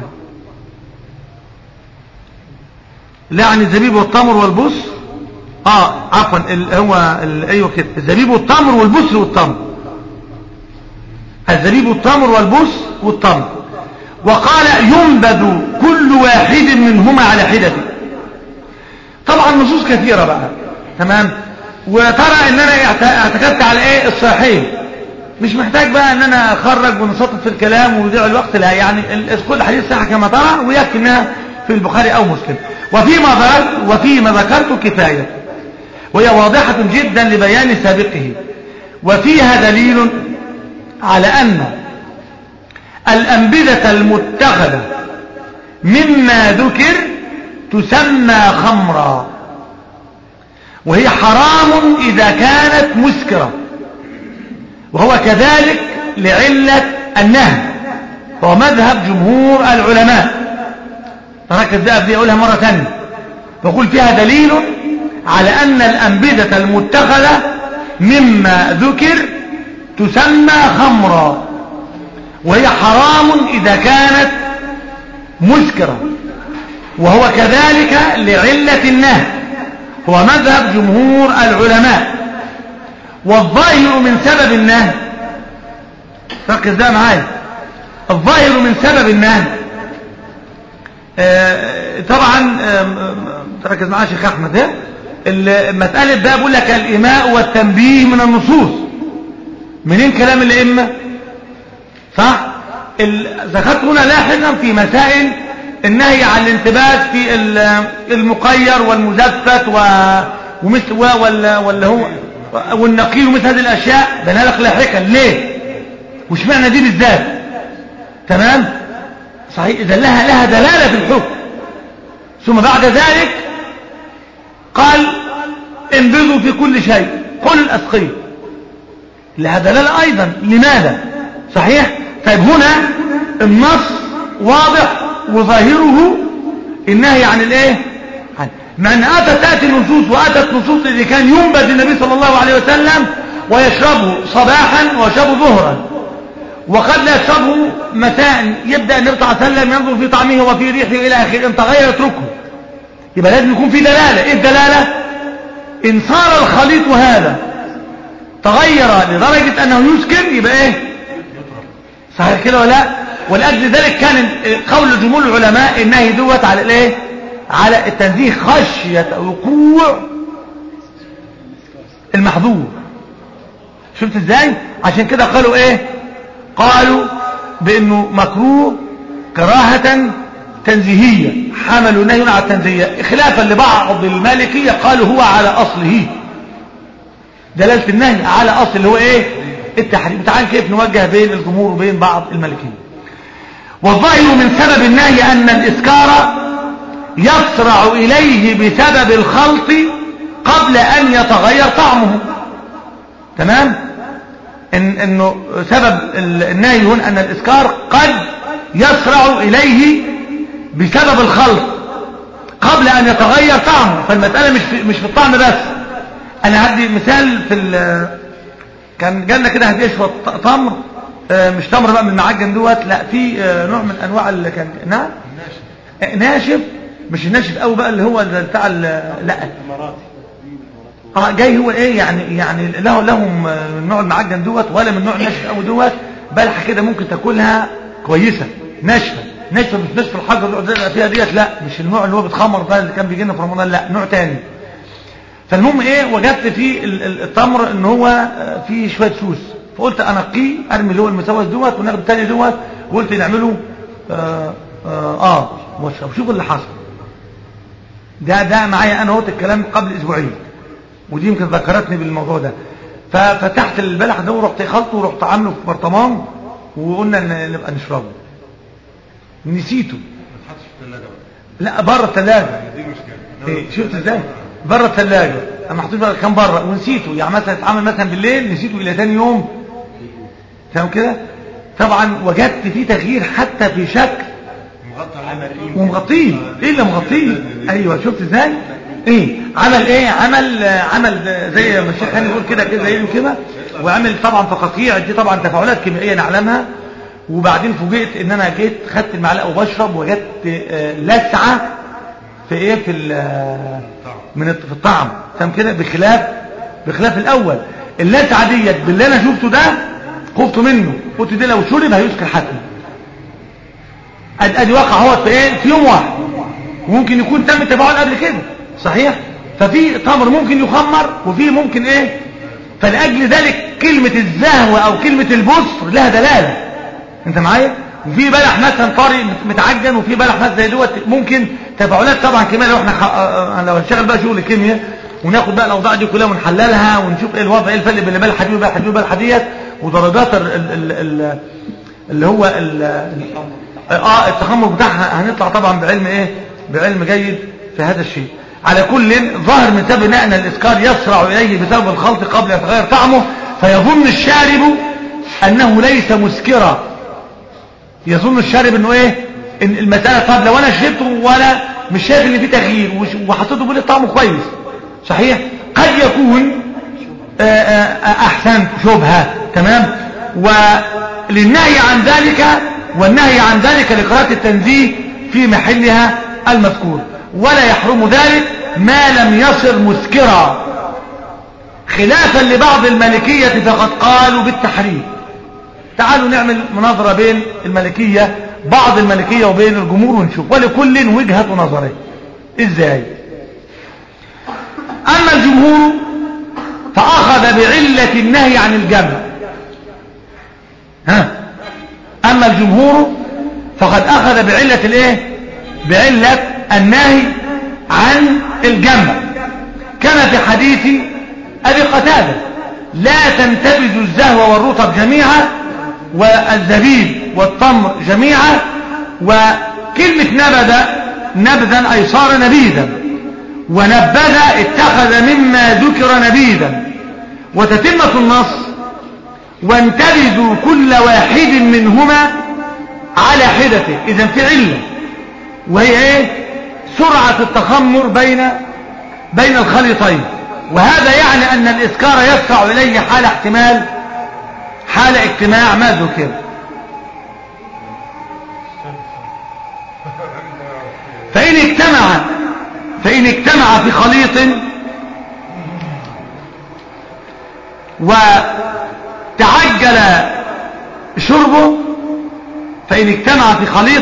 لا، عن الزبيب والتمر والبسر. اه عفوا هو ايوه كده، الزبيب والتمر والبسر والتمر، الزبيب والتمر والبسر والتمر. وقال: ينبذ كل واحد منهما على حدته. طبعا نصوص كثيرة بقى، تمام. وترى ان انا اعتكدت على ايه؟ الصحيح، مش محتاج بقى ان انا اخرج ونسطط في الكلام ويضيع الوقت، لا، يعني كل حديث صحيح كما ترى، ويكفي انها في البخاري او مسلم. وفيما ذكرت وفيما ذكرت كفاية، وهي واضحة جدا لبيان سابقه. وفيها دليل على أن الأنبذة المتخذة مما ذكر تسمى خمرا، وهي حرام إذا كانت مسكرة، وهو كذلك لعلة النهي، وهو مذهب جمهور العلماء. تركز بقى بدي أقولها مرة ثانية، فقول فيها دليل على أن الأنبذة المتخذة مما ذكر تسمى خمرا، وهي حرام إذا كانت مسكرة، وهو كذلك لعلة النهي، هو مذهب جمهور العلماء. والظاهر من سبب النهي، ركز ده معايا، الظاهر من سبب النهي آه طبعا آه تركز معايا شيخ احمد، ها المسألة بقى بقول لك الإيماء والتنبيه من النصوص. منين كلام الأئمة؟ صح؟ ذكرت هنا لاحقا في مسائل النهي عن الانتباه في المقير والمزفت ومثل ولا ولا هو والنقيل ومثل هذه الاشياء، بنالك لاحقا ليه وش معنى دي بالذات. تمام صحيح، اذا لها لها دلاله في الحكم. ثم بعد ذلك قال انبذوا في كل شيء، قل الاسقيه، لها دلاله ايضا. لماذا؟ صحيح. طيب هنا النص واضح وظاهره النهي عن الايه، مع ان اتت تاتي النصوص، واتت نصوص اللي كان ينبذ النبي صلى الله عليه وسلم ويشربه صباحا ويشربه ظهرا، وقد لا يشربه مساء، يبدا النبي صلى الله عليه وسلم ينظر في طعمه وفي ريحه الى اخره، ان تغير اتركه. يبقى لازم يكون في دلاله. ايه الدلاله؟ ان صار الخليط هذا تغير لدرجه انه يسكر يبقى ايه، صحيح كده ولا لا؟ ولأجل ذلك كان قول جمهور العلماء النهي دوت على الايه، على التنزيه خشية وقوع المحظور. شفت ازاي؟ عشان كده قالوا ايه، قالوا بانه مكروه كراهة تنزيهية، حملوا نهي على التنزيهية، خلافا لبعض المالكية قالوا هو على اصله، دلالة النهي على اصل اللي هو ايه، التحريم. تعال كيف نوجه بين الجمهور وبين بعض المالكية. والظاهر من سبب النهي أن الإسكار يسرع إليه بسبب الخلط قبل أن يتغير طعمه. تمام؟ إن إنه سبب النهي هنا أن الإسكار قد يسرع إليه بسبب الخلط قبل أن يتغير طعمه. فالمسألة مش في مش في الطعم بس. أنا هدي مثال، في كان جالنا كده هدي شوية تمر، مش تمر بقى من المعجن دوت، لا في نوع من انواع اللي كان نعم ناشف ناشف مش الناشف قوي بقى اللي هو بتاع لا اه جاي هو ايه يعني يعني له لهم من نوع المعجن دوت، ولا من نوع ناشف قوي دوت، بلحه كده ممكن تاكلها كويسه ناشفه ناشفه مش ناشف الحجر اللي فيها ديت، لا مش النوع اللي هو بيتخمر ده اللي كان بيجي لنا في رمضان، لا نوع تاني. فالمهم ايه، وجدت في التمر ان هو فيه شويه سوس، فقلت انقيه ارمي اللي هو المسوس دوت وناخد الثاني دوت، وقلت نعمله اه اه واشرب. شوف اللي حصل ده ده معايا انا اهوت الكلام قبل اسبوعين، ودي يمكن ذكرتني بالموضوع ده. ففتحت البلح ده ورحت خلطه ورحت عامله في برطمان وقلنا نبقى نشربه. نسيته. ما تحطش في الثلاجه لا بقى؟ بره الثلاجه. دي مشكله. ايه شفت ازاي؟ بره الثلاجه انا محطوط بقى كان بره ونسيته، يعني مثلا اتعمل مثلا بالليل نسيته الى ثاني يوم، فاهم كده؟ طبعا وجدت فيه تغيير حتى في شكل ومغطيه. ايه اللي مغطيه؟ ايوه شفت ازاي؟ ايه عمل ايه، عمل عمل زي ما الشيخ هاني بيقول كده كده زي كده، وعمل طبعا فقاقيع، دي طبعا تفاعلات كيميائيه نعلمها. وبعدين فوجئت ان انا جيت خدت المعلقه وبشرب، وجدت لسعه في ايه، في من في الطعم، فاهم كده؟ بخلاف بخلاف الاول. اللسعه ديت باللي انا شفته ده خفت منه، قلت ده لو شرب هيسكر حتما. ادي واقع هو في ايه، في يوم واحد، وممكن يكون تم التفاعل قبل كده، صحيح؟ ففي تمر ممكن يخمر وفي ممكن ايه. فلاجل ذلك كلمه الزهو او كلمه البصر لها دلاله، انت معايا؟ وفي بلح مثلا طري متعجن، وفي بلح مثلا زي دوت ممكن تفاعلات طبعا كيمياء. لو احنا خ... لو هنشتغل بقى شغل كيمياء وناخد بقى الاوضاع دي كلها ونحللها ونشوف ايه الوضع، ايه الفرق بين البلحه دي والبلحه دي والبلحه ديت، ودرجات ال... ال... ال... اللي هو ال... اه التخمر بتاعها هنطلع طبعا بعلم ايه بعلم جيد في هذا الشيء. على كل ظاهر من سبب ان الاسكار يسرع اليه بسبب الخلط قبل ان يتغير طعمه، فيظن الشارب انه ليس مسكرا، يظن الشارب انه ايه ان المساله طب لو انا شربته وانا مش شايف ان في تغيير وحطيته بيقول طعمه كويس صحيح، قد يكون احسن شبهه تمام. وللنهي عن ذلك والنهي عن ذلك لقراءة التنزيه في محلها المذكور، ولا يحرم ذلك ما لم يصر مسكرا، خلافا لبعض المالكية فقد قالوا بالتحريم. تعالوا نعمل مناظرة بين المالكية بعض المالكية وبين الجمهور ونشوف، ولكل وجهة نظره ازاي. اما الجمهور فاخذ بعلة النهي عن الجمع. ها اما الجمهور فقد اخذ بعلة الايه بعلة النهي عن الجمع، كما في حديث ابي قتادة لا تنتبذ الزهو والرطب جميعا والزبيب والتمر جميعا، وكلمة نبذ نبذا اي صار نبيذا، ونبذ اتخذ مما ذكر نبيذا. وتتمة النص وانتبذوا كل واحد منهما على حدته، اذا في علة وهي ايه سرعة التخمر بين بين الخليطين، وهذا يعني ان الاسكار يدفع اليه حال احتمال حال اجتماع ما ذكر. فإن اجتمع فإن اجتمع في خليط وتعجل شربه فإن اجتمع في خليط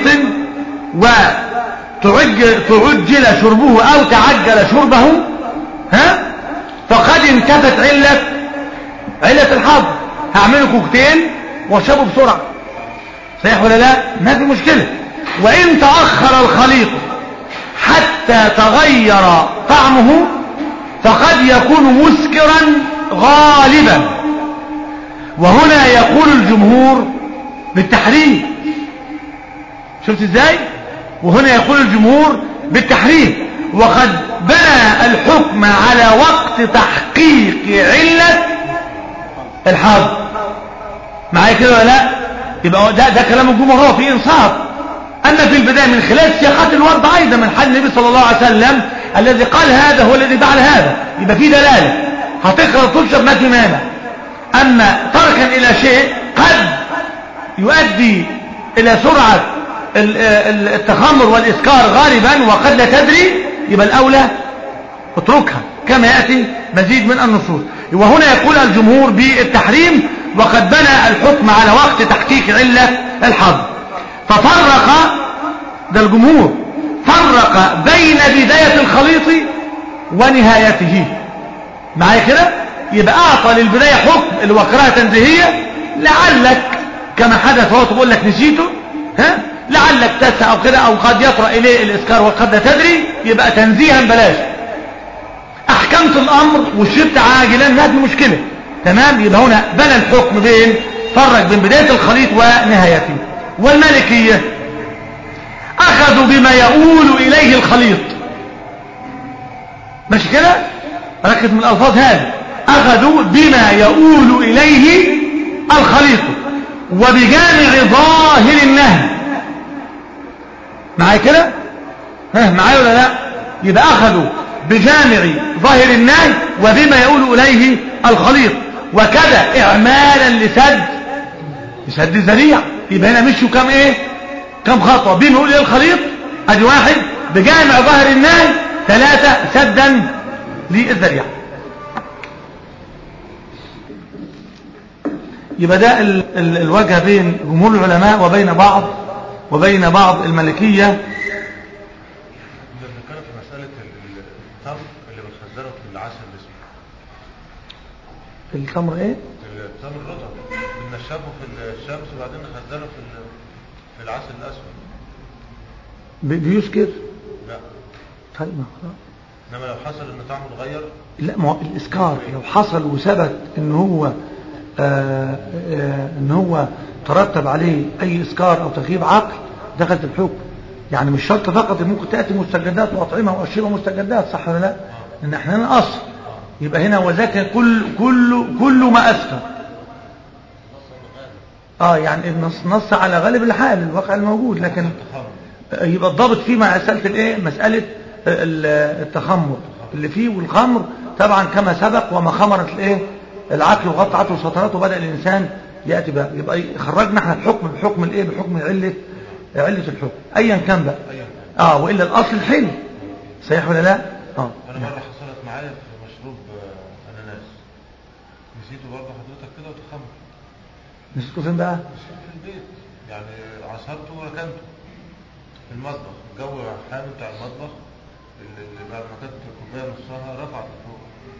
وتعجل تعجل شربه أو تعجل شربه ها فقد انتفت علة علة الحظ. هعمله كوكتيل واشربه بسرعة صحيح ولا لا؟ ما في مشكلة. وإن تأخر الخليط حتى تغير طعمه فقد يكون مسكرا غالبا، وهنا يقول الجمهور بالتحريم. شفت ازاي؟ وهنا يقول الجمهور بالتحريم، وقد بنى الحكم على وقت تحقيق علة الحظ. معايا كده ولا لا؟ يبقى ده, ده كلام الجمهور هو في انصاف. أما في البداية من خلال سياقات الورد أيضا من حال النبي صلى الله عليه وسلم الذي قال هذا هو الذي فعل هذا، يبقى في دلالة هتقرأ تشرب ما في مانع. أما تركا إلى شيء قد يؤدي إلى سرعة التخمر والإسكار غالبا وقد لا تدري، يبقى الأولى اتركها كما يأتي مزيد من النصوص. وهنا يقول الجمهور بالتحريم وقد بنى الحكم على وقت تحقيق علة الحظ. ففرق ده الجمهور فرق بين بداية الخليط ونهايته. معايا كده؟ يبقى اعطى للبداية حكم اللي هو قراءة تنزيهية، لعلك كما حدث وهو تقول لك نسيته ها لعلك تسع او كده او قد يطرأ اليه الاسكار وقد لا تدري، يبقى تنزيها بلاش. احكمت الامر وشربت عاجلا ما في مشكلة تمام. يبقى هنا بنى الحكم بين فرق بين بداية الخليط ونهايته. والمالكية اخذوا بما يؤول اليه الخليط. ماشي كده؟ ركز من الالفاظ هذه. اخذوا بما يؤول اليه الخليط وبجامع ظاهر النهي. معايا كده؟ ها معايا ولا لا؟ يبقى اخذوا بجامع ظاهر النهي وبما يؤول اليه الخليط، وكذا اعمالا لسد لسد الذريعه. يبقى هنا مشوا كم ايه كم خطوه؟ بما يؤول اليه الخليط ادي واحد، بجامع ظاهر النهي ثلاثه، سدا للذريعه. يبقى ده ال ال الوجه بين جمهور العلماء وبين بعض وبين بعض المالكية. بنتكلم في مسألة التمر اللي بنخزنه في العسل الاسود. التمر ايه؟ التمر الرطب بنشفه في الشمس وبعدين نخزنه في في العسل الاسود. بيسكر؟ لا. طيب ما خلاص. انما لو حصل ان طعمه اتغير. لا، ما هو الاسكار لو حصل وثبت ان هو آه آه ان هو ترتب عليه اي اسكار او تغييب عقل دخلت في الحكم. يعني مش شرط فقط ممكن تأتي مستجدات وأطعمة وأشربة مستجدات، صح ولا لا؟ لأن احنا هنا أصل، يبقى هنا وذاك كل كل كل ما أسفر. اه يعني النص نص على غالب الحال الواقع الموجود، لكن يبقى الضابط فيه مع مسألة الايه؟ مسألة التخمر اللي فيه، والخمر طبعا كما سبق وما خمرت الايه؟ العقل وقطعته وسطرته وبدأ الإنسان يأتي بقى، يبقى خرجنا احنا الحكم بحكم الايه؟ بحكم علة علة الحكم ايا كان بقى. اه والا الاصل الحل، صحيح ولا لا؟ اه انا مره حصلت معايا في مشروب اناناس، نسيته برضه حضرتك كده وتخمر. نسيته فين بقى؟ نسيته في البيت، يعني عصرته وركنته في المطبخ، الجو حامي بتاع المطبخ اللي بعد ما كانت الكوبايه نصها رفعت لفوق.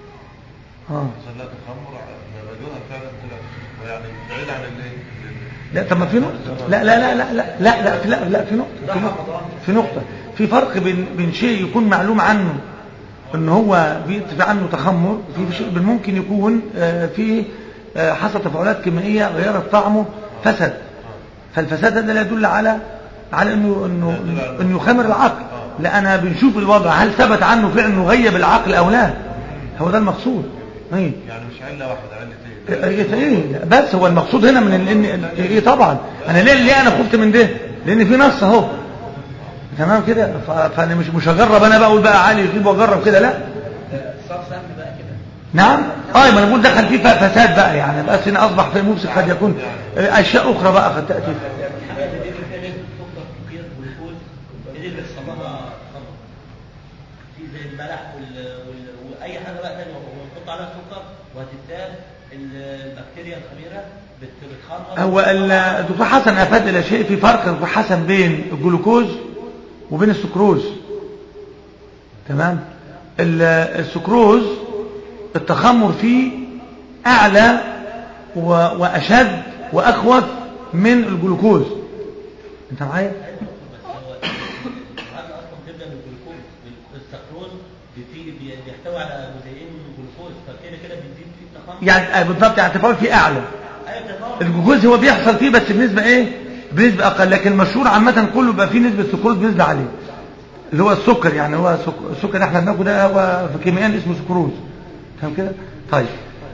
اه حصل لها تخمر، بدوها فعلا طلعت يعني بعيد عن الليل. لا طب ما في نقطة، لا لا لا لا لا لا لا في لا لا في نقطة في نقطة في نقطة في فرق بين بين شيء يكون معلوم عنه ان هو بيتفى عنه تخمر، في شيء ممكن يكون في حصل تفاعلات كيميائية غيرت طعمه فسد، فالفساد هذا لا يدل على على انه انه انه يخمر العقل. لا انا بنشوف الوضع هل ثبت عنه فعلا انه غيب العقل او لا، هو ده المقصود. ايه يعني مش علة واحدة، علتين. ايه ايه بس هو المقصود هنا من ان ايه طبعا انا ليه ليه انا خفت من ده؟ لان في نص اهو تمام كده، فانا مش مش هجرب انا بقى اقول بقى عالي يجيب واجرب كده، لا صار سهم بقى كده. نعم اه ما انا بقول دخل فيه فساد بقى، يعني بس هنا اصبح في مفسد قد يكون اشياء اخرى بقى قد تاتي. الحاجات اللي فيها نسبه سكر كتير والفول اللي بيحصلها تخمر في زي الملح وال... وال... واي حاجه بقى ثانيه ونحط عليها سكر وهتتساب البكتيريا الخميره بتتخمر. هو الدكتور حسن افاد الى شيء، في فرق دكتور حسن بين الجلوكوز وبين السكروز. تمام. السكروز التخمر فيه اعلى واشد واخوف من الجلوكوز. انت معايا؟ هذا اصلا بيبدا من الجلوكوز، السكروز بيحتوي على جزيئين من الجلوكوز، فكده كده بيزيد فيه التخمر. يعني بالضبط، يعني التفاعل فيه اعلى. الجلوكوز هو بيحصل فيه بس بنسبه ايه؟ بنسبه اقل، لكن المشهور عامه كله بقى فيه نسبه سكروز بنسبه عاليه، اللي هو السكر. يعني هو السكر اللي احنا بناكله ده هو في كيميائيا اسمه سكروز. فاهم كده؟ طيب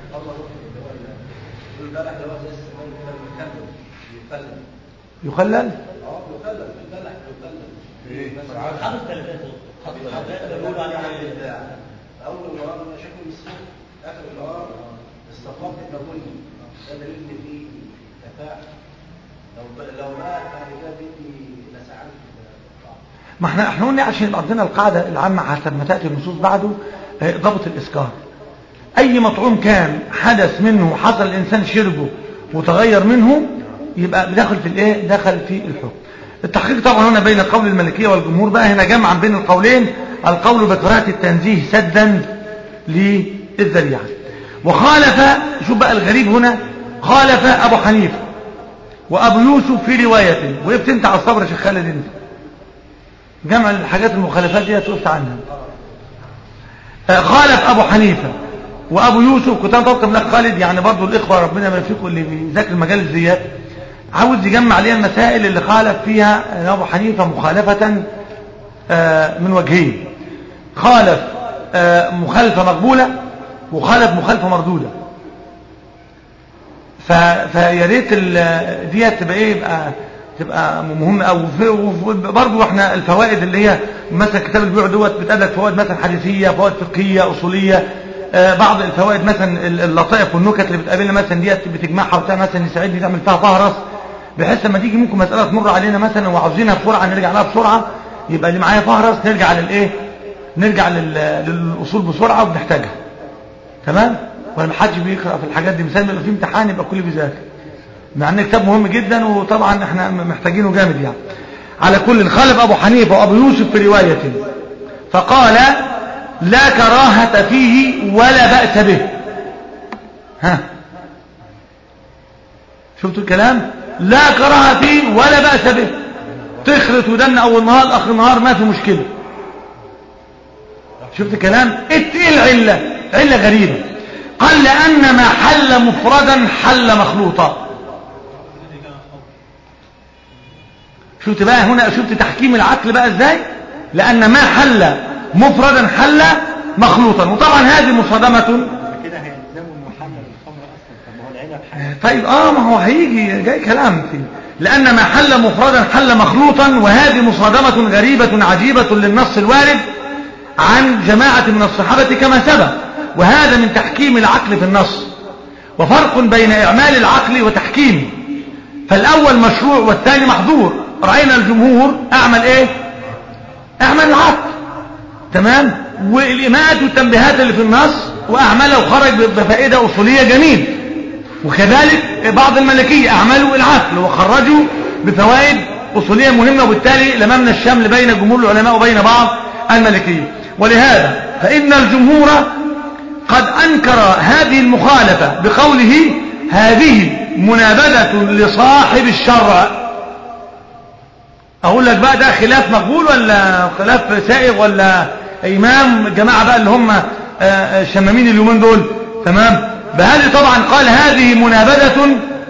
يخلل؟ اه يخلل في البلح، يخلل حاطط ثلاثات حاطط ثلاثات بيقولوا عليه اول النهار مشاكل الصوت، اخر النهار الصفات البني، ده دليل ان في تفاعل. لو لو بقى بعد كده بيدي لسعات. ما احنا احنا قلنا عشان يبقى عندنا القاعده العامه حسب ما تاتي النصوص بعده، ضبط الاسكار. اي مطعوم كان حدث منه حصل الانسان شربه وتغير منه يبقى داخل في الايه؟ دخل في الحكم. التحقيق طبعا هنا بين قول المالكيه والجمهور، بقى هنا جمعا بين القولين، القول بكراهه التنزيه سدا للذريعه. وخالف، شوف بقى الغريب هنا، خالف ابو حنيفه وابو يوسف في روايه. وقفت انت على الصبر يا شيخ خالد، انت جمع الحاجات المخالفات دي وقفت عنها. خالف ابو حنيفه وابو يوسف. كنت انا طلبت من الاخ خالد، يعني برضو الاخوه ربنا ما يفيقوا اللي بيذاكر مجال الزيات، عاوز يجمع عليها المسائل اللي خالف فيها ابو حنيفه مخالفه من وجهين. خالف مخالفه مقبوله وخالف مخالفه مردوده. فيا ريت ديت تبقى ايه، يبقى تبقى مهمه. او برضو احنا الفوائد اللي هي مثلا كتاب البيوع دوت بتقابلك فوائد مثلا حديثيه، فوائد فقهيه اصوليه، آه بعض الفوائد مثلا اللطائف والنكت اللي بتقابلنا مثلا ديت بتجمعها وبتاع مثلا يساعدني تعمل فيها فهرس، بحيث لما تيجي ممكن مساله تمر علينا مثلا وعاوزينها بسرعه نرجع لها بسرعه، يبقى اللي معايا فهرس نرجع للايه؟ نرجع للاصول بسرعه وبنحتاجها. تمام؟ ولا ما حدش بيقرا في الحاجات دي، مثلا يبقى في امتحان يبقى كل بيذاكر، مع ان كتاب مهم جدا وطبعا احنا محتاجينه جامد يعني. على كل، خالف ابو حنيفه وابو يوسف في روايه فقال لا كراهه فيه ولا باس به. ها شفتوا الكلام؟ لا كراهه فيه ولا باس به، تخرط ودن اول نهار اخر نهار ما في مشكله. شفت الكلام؟ ايه العله؟ عله غريبه، قال لان ما حل مفردا حل مخلوطا. شفت بقى هنا، شفت تحكيم العقل بقى ازاي؟ لأن ما حل مفردا حل مخلوطا. وطبعا هذه مصادمة. كده هيلزموا محمد الخمر اصلا. طب ما هو العنب حل. طيب اه ما هو هيجي جاي كلام فيه. لأن ما حل مفردا حل مخلوطا، وهذه مصادمة غريبة عجيبة للنص الوارد عن جماعة من الصحابة كما سبق. وهذا من تحكيم العقل في النص، وفرق بين إعمال العقل وتحكيمه. فالأول مشروع والثاني محظور. رأينا الجمهور أعمل إيه؟ أعمل العقل، تمام. والإماءات والتنبيهات اللي في النص وأعمله وخرج بفائدة أصولية جميل. وكذلك بعض الملكية أعملوا العقل وخرجوا بفوائد أصولية مهمة، وبالتالي لممنا الشمل بين جمهور العلماء وبين بعض الملكية. ولهذا فإن الجمهور قد أنكر هذه المخالفة بقوله هذه منابذة لصاحب الشرع. أقول لك بقى ده خلاف مقبول ولا خلاف سائغ ولا إمام الجماعة بقى اللي هم الشمامين اليومين دول، تمام. بهذه طبعا قال هذه منابذة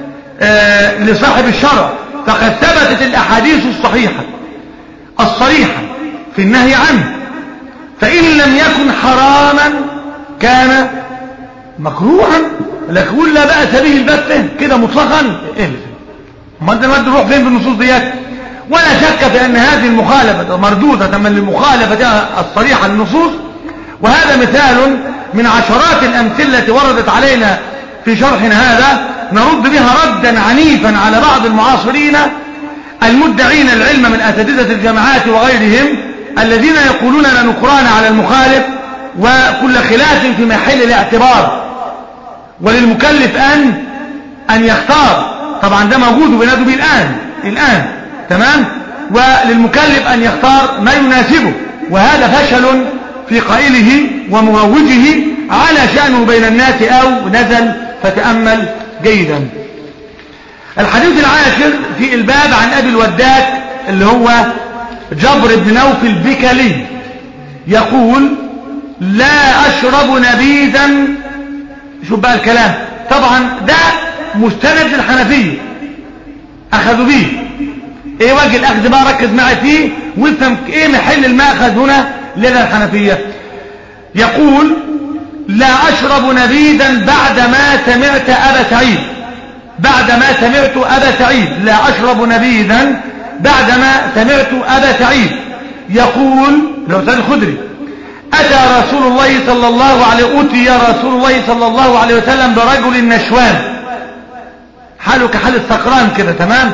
لصاحب الشرع، فقد ثبتت الأحاديث الصحيحة الصريحة في النهي عنه، فإن لم يكن حراما كان مكروها. لكن يقول لا بأس به البتة كده مطلقا، ايه ما انت ما تروح فين بالنصوص ديت؟ ولا شك في أن هذه المخالفة مردودة من المخالفة الصريحة للنصوص. وهذا مثال من عشرات الأمثلة التي وردت علينا في شرحنا هذا، نرد بها ردا عنيفا على بعض المعاصرين المدعين العلم من أساتذة الجامعات وغيرهم، الذين يقولون لا نكران على المخالف وكل خلاف في محل الاعتبار، وللمكلف أن أن يختار. طبعا ده موجود وبنادوا به الآن الآن تمام. وللمكلف أن يختار ما يناسبه، وهذا فشل في قائله ومروجه على شأنه بين الناس أو نزل. فتأمل جيدا. الحديث العاشر في الباب عن أبي الوداد اللي هو جبر بن نوف البكلي، يقول لا أشرب نبيذا. شوف بقى الكلام، طبعا ده مستند للحنفية أخذوا به. ايه وجه الأخذ بقى؟ ركز معي فيه وافهم ايه محل المأخذ هنا لدى الحنفية. يقول لا أشرب نبيذا بعدما سمعت أبا سعيد، بعدما سمعت أبا سعيد لا أشرب نبيذا بعدما سمعت أبا سعيد يقول لو سأل الخدري أتى رسول الله صلى الله عليه أتي رسول الله صلى الله عليه وسلم برجل نشوان، حاله كحال السكران كده، تمام.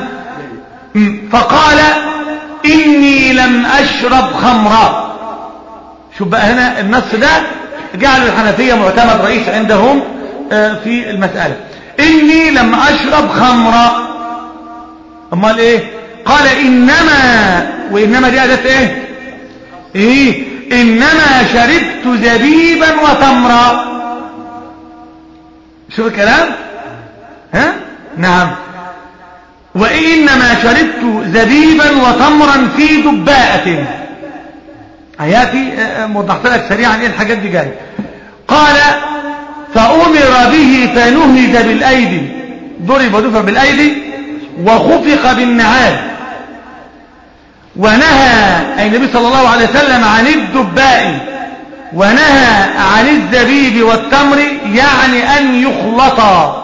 فقال إني لم أشرب خمرا. شوف بقى هنا النص ده جعل الحنفية معتمد رئيس عندهم في المسألة. إني لم أشرب خمرا، أمال إيه؟ قال إنما، وإنما دي أداة إيه؟ إيه؟ إنما شربت زبيبا وتمرا. شوف الكلام؟ ها؟ نعم. وإنما شربت زبيبا وتمرا في دباءة. آياتي موضحت لك سريعا إيه الحاجات دي جاية. قال فأمر به فنهز بالأيدي، ضرب ودفع بالأيدي وخفق بالنعال. ونهى أي النبي صلى الله عليه وسلم عن الدباء، ونهى عن الزبيب والتمر، يعني أن يخلطا،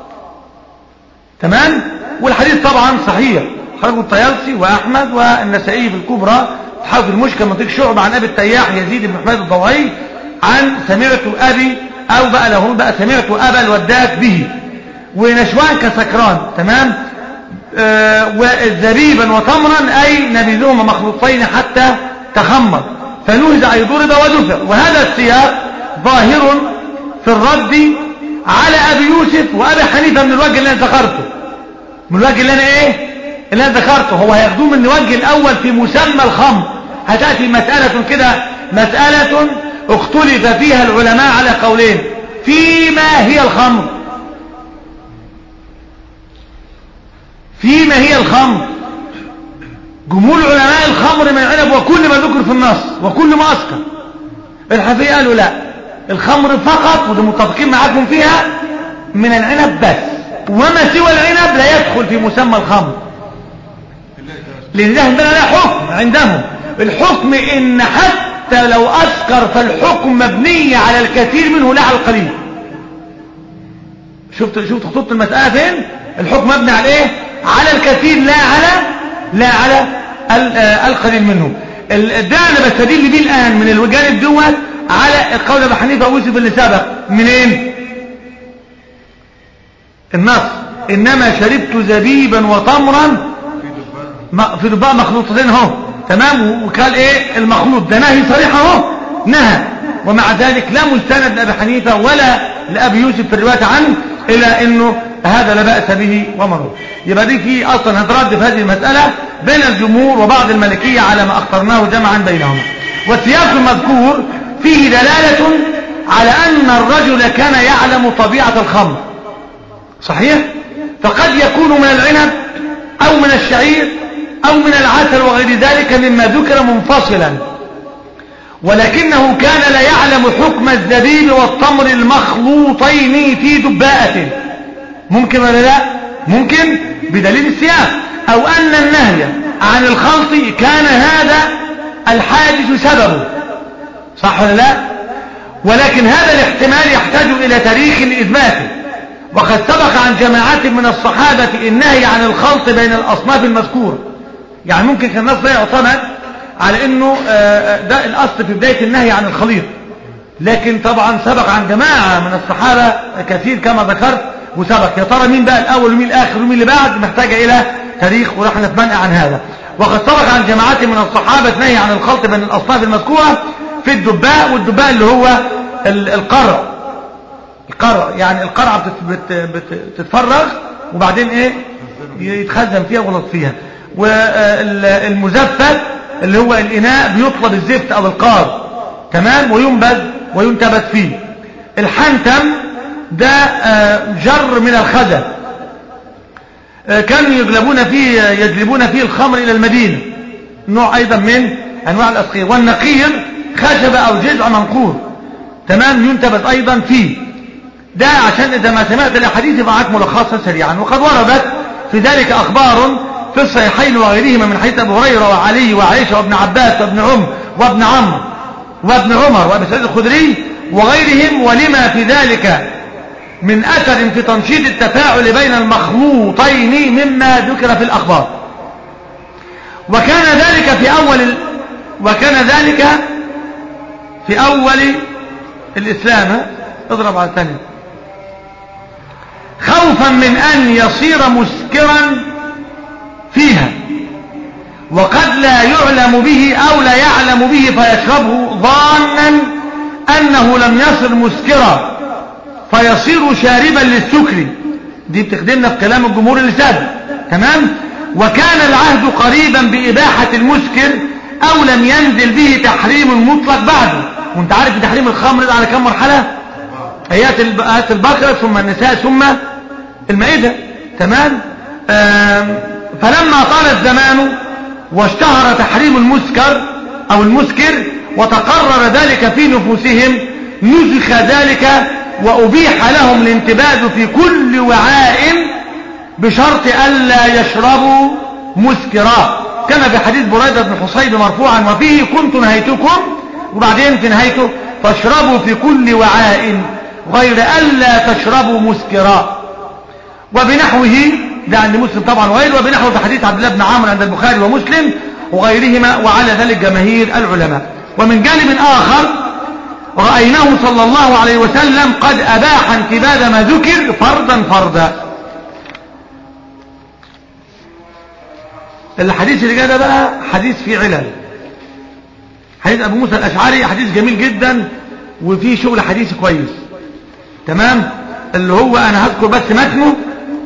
تمام. والحديث طبعا صحيح، خرجه الطيالسي وأحمد والنسائي في الكبرى، حافظ المشكل منطق شعب عن أبي التياح يزيد بن حميد الضوعي عن سمعت أبي أو بقى له بقى سمعت أبا الوداد به. ونشوان كسكران، تمام. آه وزبيبا وتمرا أي نبذهما مخلوطين حتى تخمر، فنهز أي ضرب ودفع. وهذا السياق ظاهر في الرد على أبي يوسف وأبي حنيفة من الوجه اللي أنا ذكرته، من الوجه اللي أنا إيه اللي أنا ذكرته. هو هياخدوه من الوجه الأول في مسمى الخمر. هتأتي مسألة كده، مسألة اختلف فيها العلماء على قولين فيما هي الخمر، فيما هي الخمر. جمهور علماء الخمر من العنب وكل ما ذكر في النص وكل ما أسكر. الحنفية قالوا لا، الخمر فقط، وده متفقين معاكم فيها، من العنب بس، وما سوى العنب لا يدخل في مسمى الخمر. لان ده عندنا لا حكم عندهم. الحكم ان حتى لو اسكر فالحكم مبني على الكثير منه لا على القليل. شفت شفت خطوط المسألة فين؟ الحكم مبني على ايه؟ على الكثير لا على لا على القليل منه. ده انا بستدل بيه الان من الجانب دوت على قول ابي حنيفه ويوسف اللي سبق. منين؟ النص انما شربت زبيبا وتمرا في دباء مخلوطتين اهو، تمام. وقال ايه المخلوط ده؟ نهي صريح اهو، نهى. ومع ذلك لا مستند لابي حنيفه ولا لابي يوسف في الروايه عنه الى انه هذا لا باس به ومروه. يبقى دي في اصلا هترد في هذه المساله بين الجمهور وبعض المالكيه على ما اخترناه جمعا بينهما. والسياق المذكور فيه دلاله على ان الرجل كان يعلم طبيعه الخمر، صحيح؟ فقد يكون من العنب او من الشعير او من العسل وغير ذلك مما ذكر منفصلا، ولكنه كان لا يعلم حكم الزبيب والتمر المخلوطين في دباءة. ممكن ولا لا؟ ممكن بدليل السياق. او ان النهي عن الخلط كان هذا الحادث سببه، صح ولا لا؟ ولكن هذا الاحتمال يحتاج الى تاريخ لاثباته، وقد سبق عن جماعات من الصحابة النهي عن الخلط بين الاصناف المذكورة. يعني ممكن كان النص لا يعتمد على انه ده الاصل في بداية النهي عن الخليط، لكن طبعا سبق عن جماعة من الصحابة كثير كما ذكرت وسبق. يا ترى مين بقى الاول ومين الاخر ومين اللي بعد؟ محتاجة الى تاريخ ورح نتمنع عن هذا. وقد سبق عن جماعات من الصحابة نهي عن الخلط بين الاصناف المذكورة في الدباء، والدباء اللي هو القرع. القرع يعني القرعة بتتفرغ وبعدين ايه يتخزن فيها ويغلط فيها. والمزفت اللي هو الاناء بيطلب الزفت او القار، تمام، وينبذ وينتبت فيه. الحنتم ده جر من الخزف، كانوا يجلبون فيه يجلبون فيه الخمر الى المدينة، نوع ايضا من انواع الاسقية. والنقير خشب او جذع منقور، تمام، ينتبت ايضا فيه. ده عشان اذا ما سمعت الاحاديث يبقى معاك ملخصا سريعا. وقد وردت في ذلك اخبار في الصحيحين وغيرهما من حديث ابو هريره وعلي وعائشه وابن عباس وابن عم وابن عمرو وابن عمر وابي سعيد الخدري وغيرهم، ولما في ذلك من اثر في تنشيط التفاعل بين المخلوطين مما ذكر في الاخبار. وكان ذلك في اول ال... وكان ذلك في اول الاسلام. اضرب على الثانيه. خوفا من ان يصير مسكرا فيها، وقد لا يعلم به او لا يعلم به فيشربه ظانا انه لم يصر مسكرا فيصير شاربا للسكر. دي بتخدمنا في كلام الجمهور اللي سابق، تمام. وكان العهد قريبا باباحة المسكر او لم ينزل به تحريم مطلق بعده. وانت عارف تحريم الخمر على كم مرحلة؟ ايات البقرة ثم النساء ثم المائدة، تمام. فلما طال الزمان واشتهر تحريم المسكر او المسكر وتقرر ذلك في نفوسهم نسخ ذلك وابيح لهم الانتباذ في كل وعاء بشرط الا يشربوا مسكرا، كما في حديث بريدة بن حصيب مرفوعا وفيه كنت نهيتكم، وبعدين في نهايته فاشربوا في كل وعاء غير الا تشربوا مسكرا. وبنحوه ده عند مسلم طبعا وغيره، وبنحوه في حديث عبد الله بن عامر عند البخاري ومسلم وغيرهما، وعلى ذلك جماهير العلماء. ومن جانب آخر رأيناه صلى الله عليه وسلم قد أباح انتباذ ما ذكر فردا فردا. الحديث اللي جاء بقى حديث فيه علل. حديث أبو موسى الأشعري حديث جميل جدا وفيه شغل حديث كويس، تمام. اللي هو أنا هذكر بس متنه.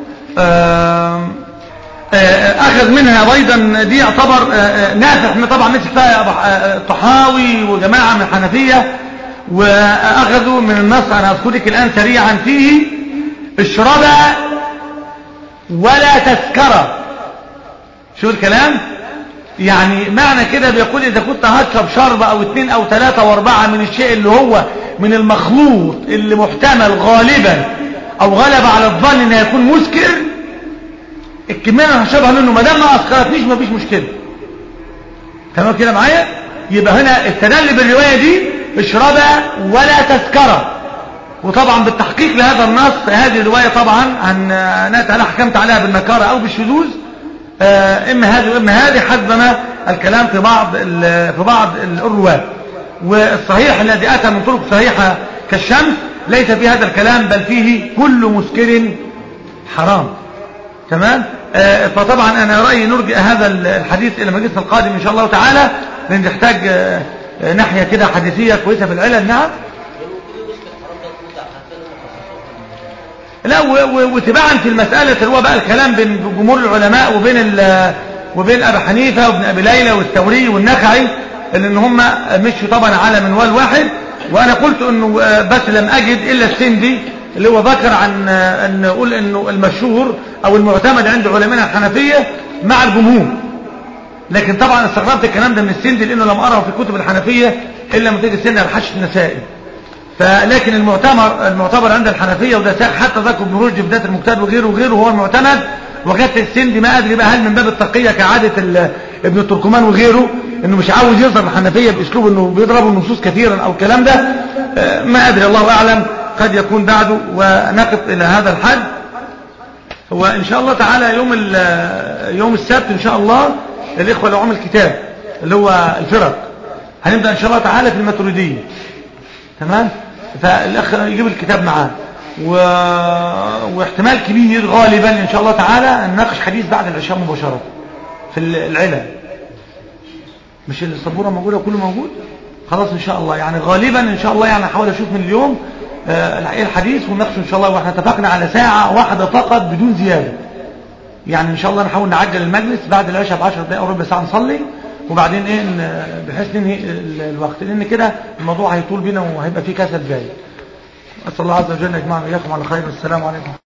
أخذ منها أيضا دي يعتبر نافع. احنا طبعا نسي فيها طحاوي وجماعة من الحنفية، وأخذوا من النص أنا أذكرك الآن سريعا فيه: اشربا ولا تسكرا. شو الكلام؟ يعني معنى كده بيقول إذا كنت هتشرب شرب أو اثنين أو ثلاثة واربعة من الشيء اللي هو من المخلوط اللي محتمل غالبا أو غلب على الظن إنه يكون مسكر، الكمية اللي هشربها منه ما دام ما أسكرتنيش ما فيش مشكلة، تمام كده معايا؟ يبقى هنا استدل بالرواية دي اشربها ولا تسكرها. وطبعا بالتحقيق لهذا النص هذه الرواية طبعا عن نأتي على حكمت عليها بالنكارة أو بالشذوذ، إما هذه وإما هذه حسب ما الكلام في بعض في بعض الرواة. والصحيح الذي أتى من طرق صحيحة كالشمس ليس في هذا الكلام، بل فيه كل مسكر حرام. تمام. فطبعا أنا رأيي نرجع هذا الحديث إلى مجلس القادم إن شاء الله تعالى، لأن تحتاج ناحية كده حديثية كويسة في العلل. نعم. لا وتباعا في المسألة اللي هو بقى الكلام بين جمهور العلماء وبين وبين أبي حنيفة وابن أبي ليلى والثوري والنخعي، لأن هم مشوا طبعا على منوال واحد. وأنا قلت أنه بس لم أجد إلا السندي اللي هو ذكر عن أن نقول أنه المشهور أو المعتمد عند علماء الحنفية مع الجمهور. لكن طبعا استغربت الكلام ده من السندي لأنه لم أره في كتب الحنفية إلا من تجد السندي على حاشية النسائي. فلكن المعتبر المعتبر عند الحنفية، وده حتى ذكر ابن رشد في بداية المجتهد وغيره وغيره هو المعتمد. وكانت السندي ما أدري بقى هل من باب التقية كعادة ابن التركمان وغيره انه مش عاوز يظهر الحنفية باسلوب انه بيضرب النصوص كثيرا او الكلام ده، ما ادري الله اعلم، قد يكون بعده. ونقف الى هذا الحد. هو ان شاء الله تعالى يوم يوم السبت ان شاء الله الاخوه اللي عمل الكتاب اللي هو الفرق هنبدا ان شاء الله تعالى في الماتريديه. تمام. فالاخ يجيب الكتاب معاه و... واحتمال كبير غالبا ان شاء الله تعالى نناقش حديث بعد العشاء مباشره في العلل. مش السبوره موجوده وكله موجود خلاص ان شاء الله. يعني غالبا ان شاء الله يعني احاول اشوف من اليوم آه الحديث ونناقشه ان شاء الله. واحنا اتفقنا على ساعه واحده فقط بدون زياده. يعني ان شاء الله نحاول نعجل المجلس بعد العشاء ب عشر دقائق او ربع ساعه نصلي، وبعدين ايه بحيث ننهي الوقت، لان كده الموضوع هيطول بينا وهيبقى فيه كسل جاي. اسال الله عز وجل يجمعنا واياكم على خير. والسلام عليكم.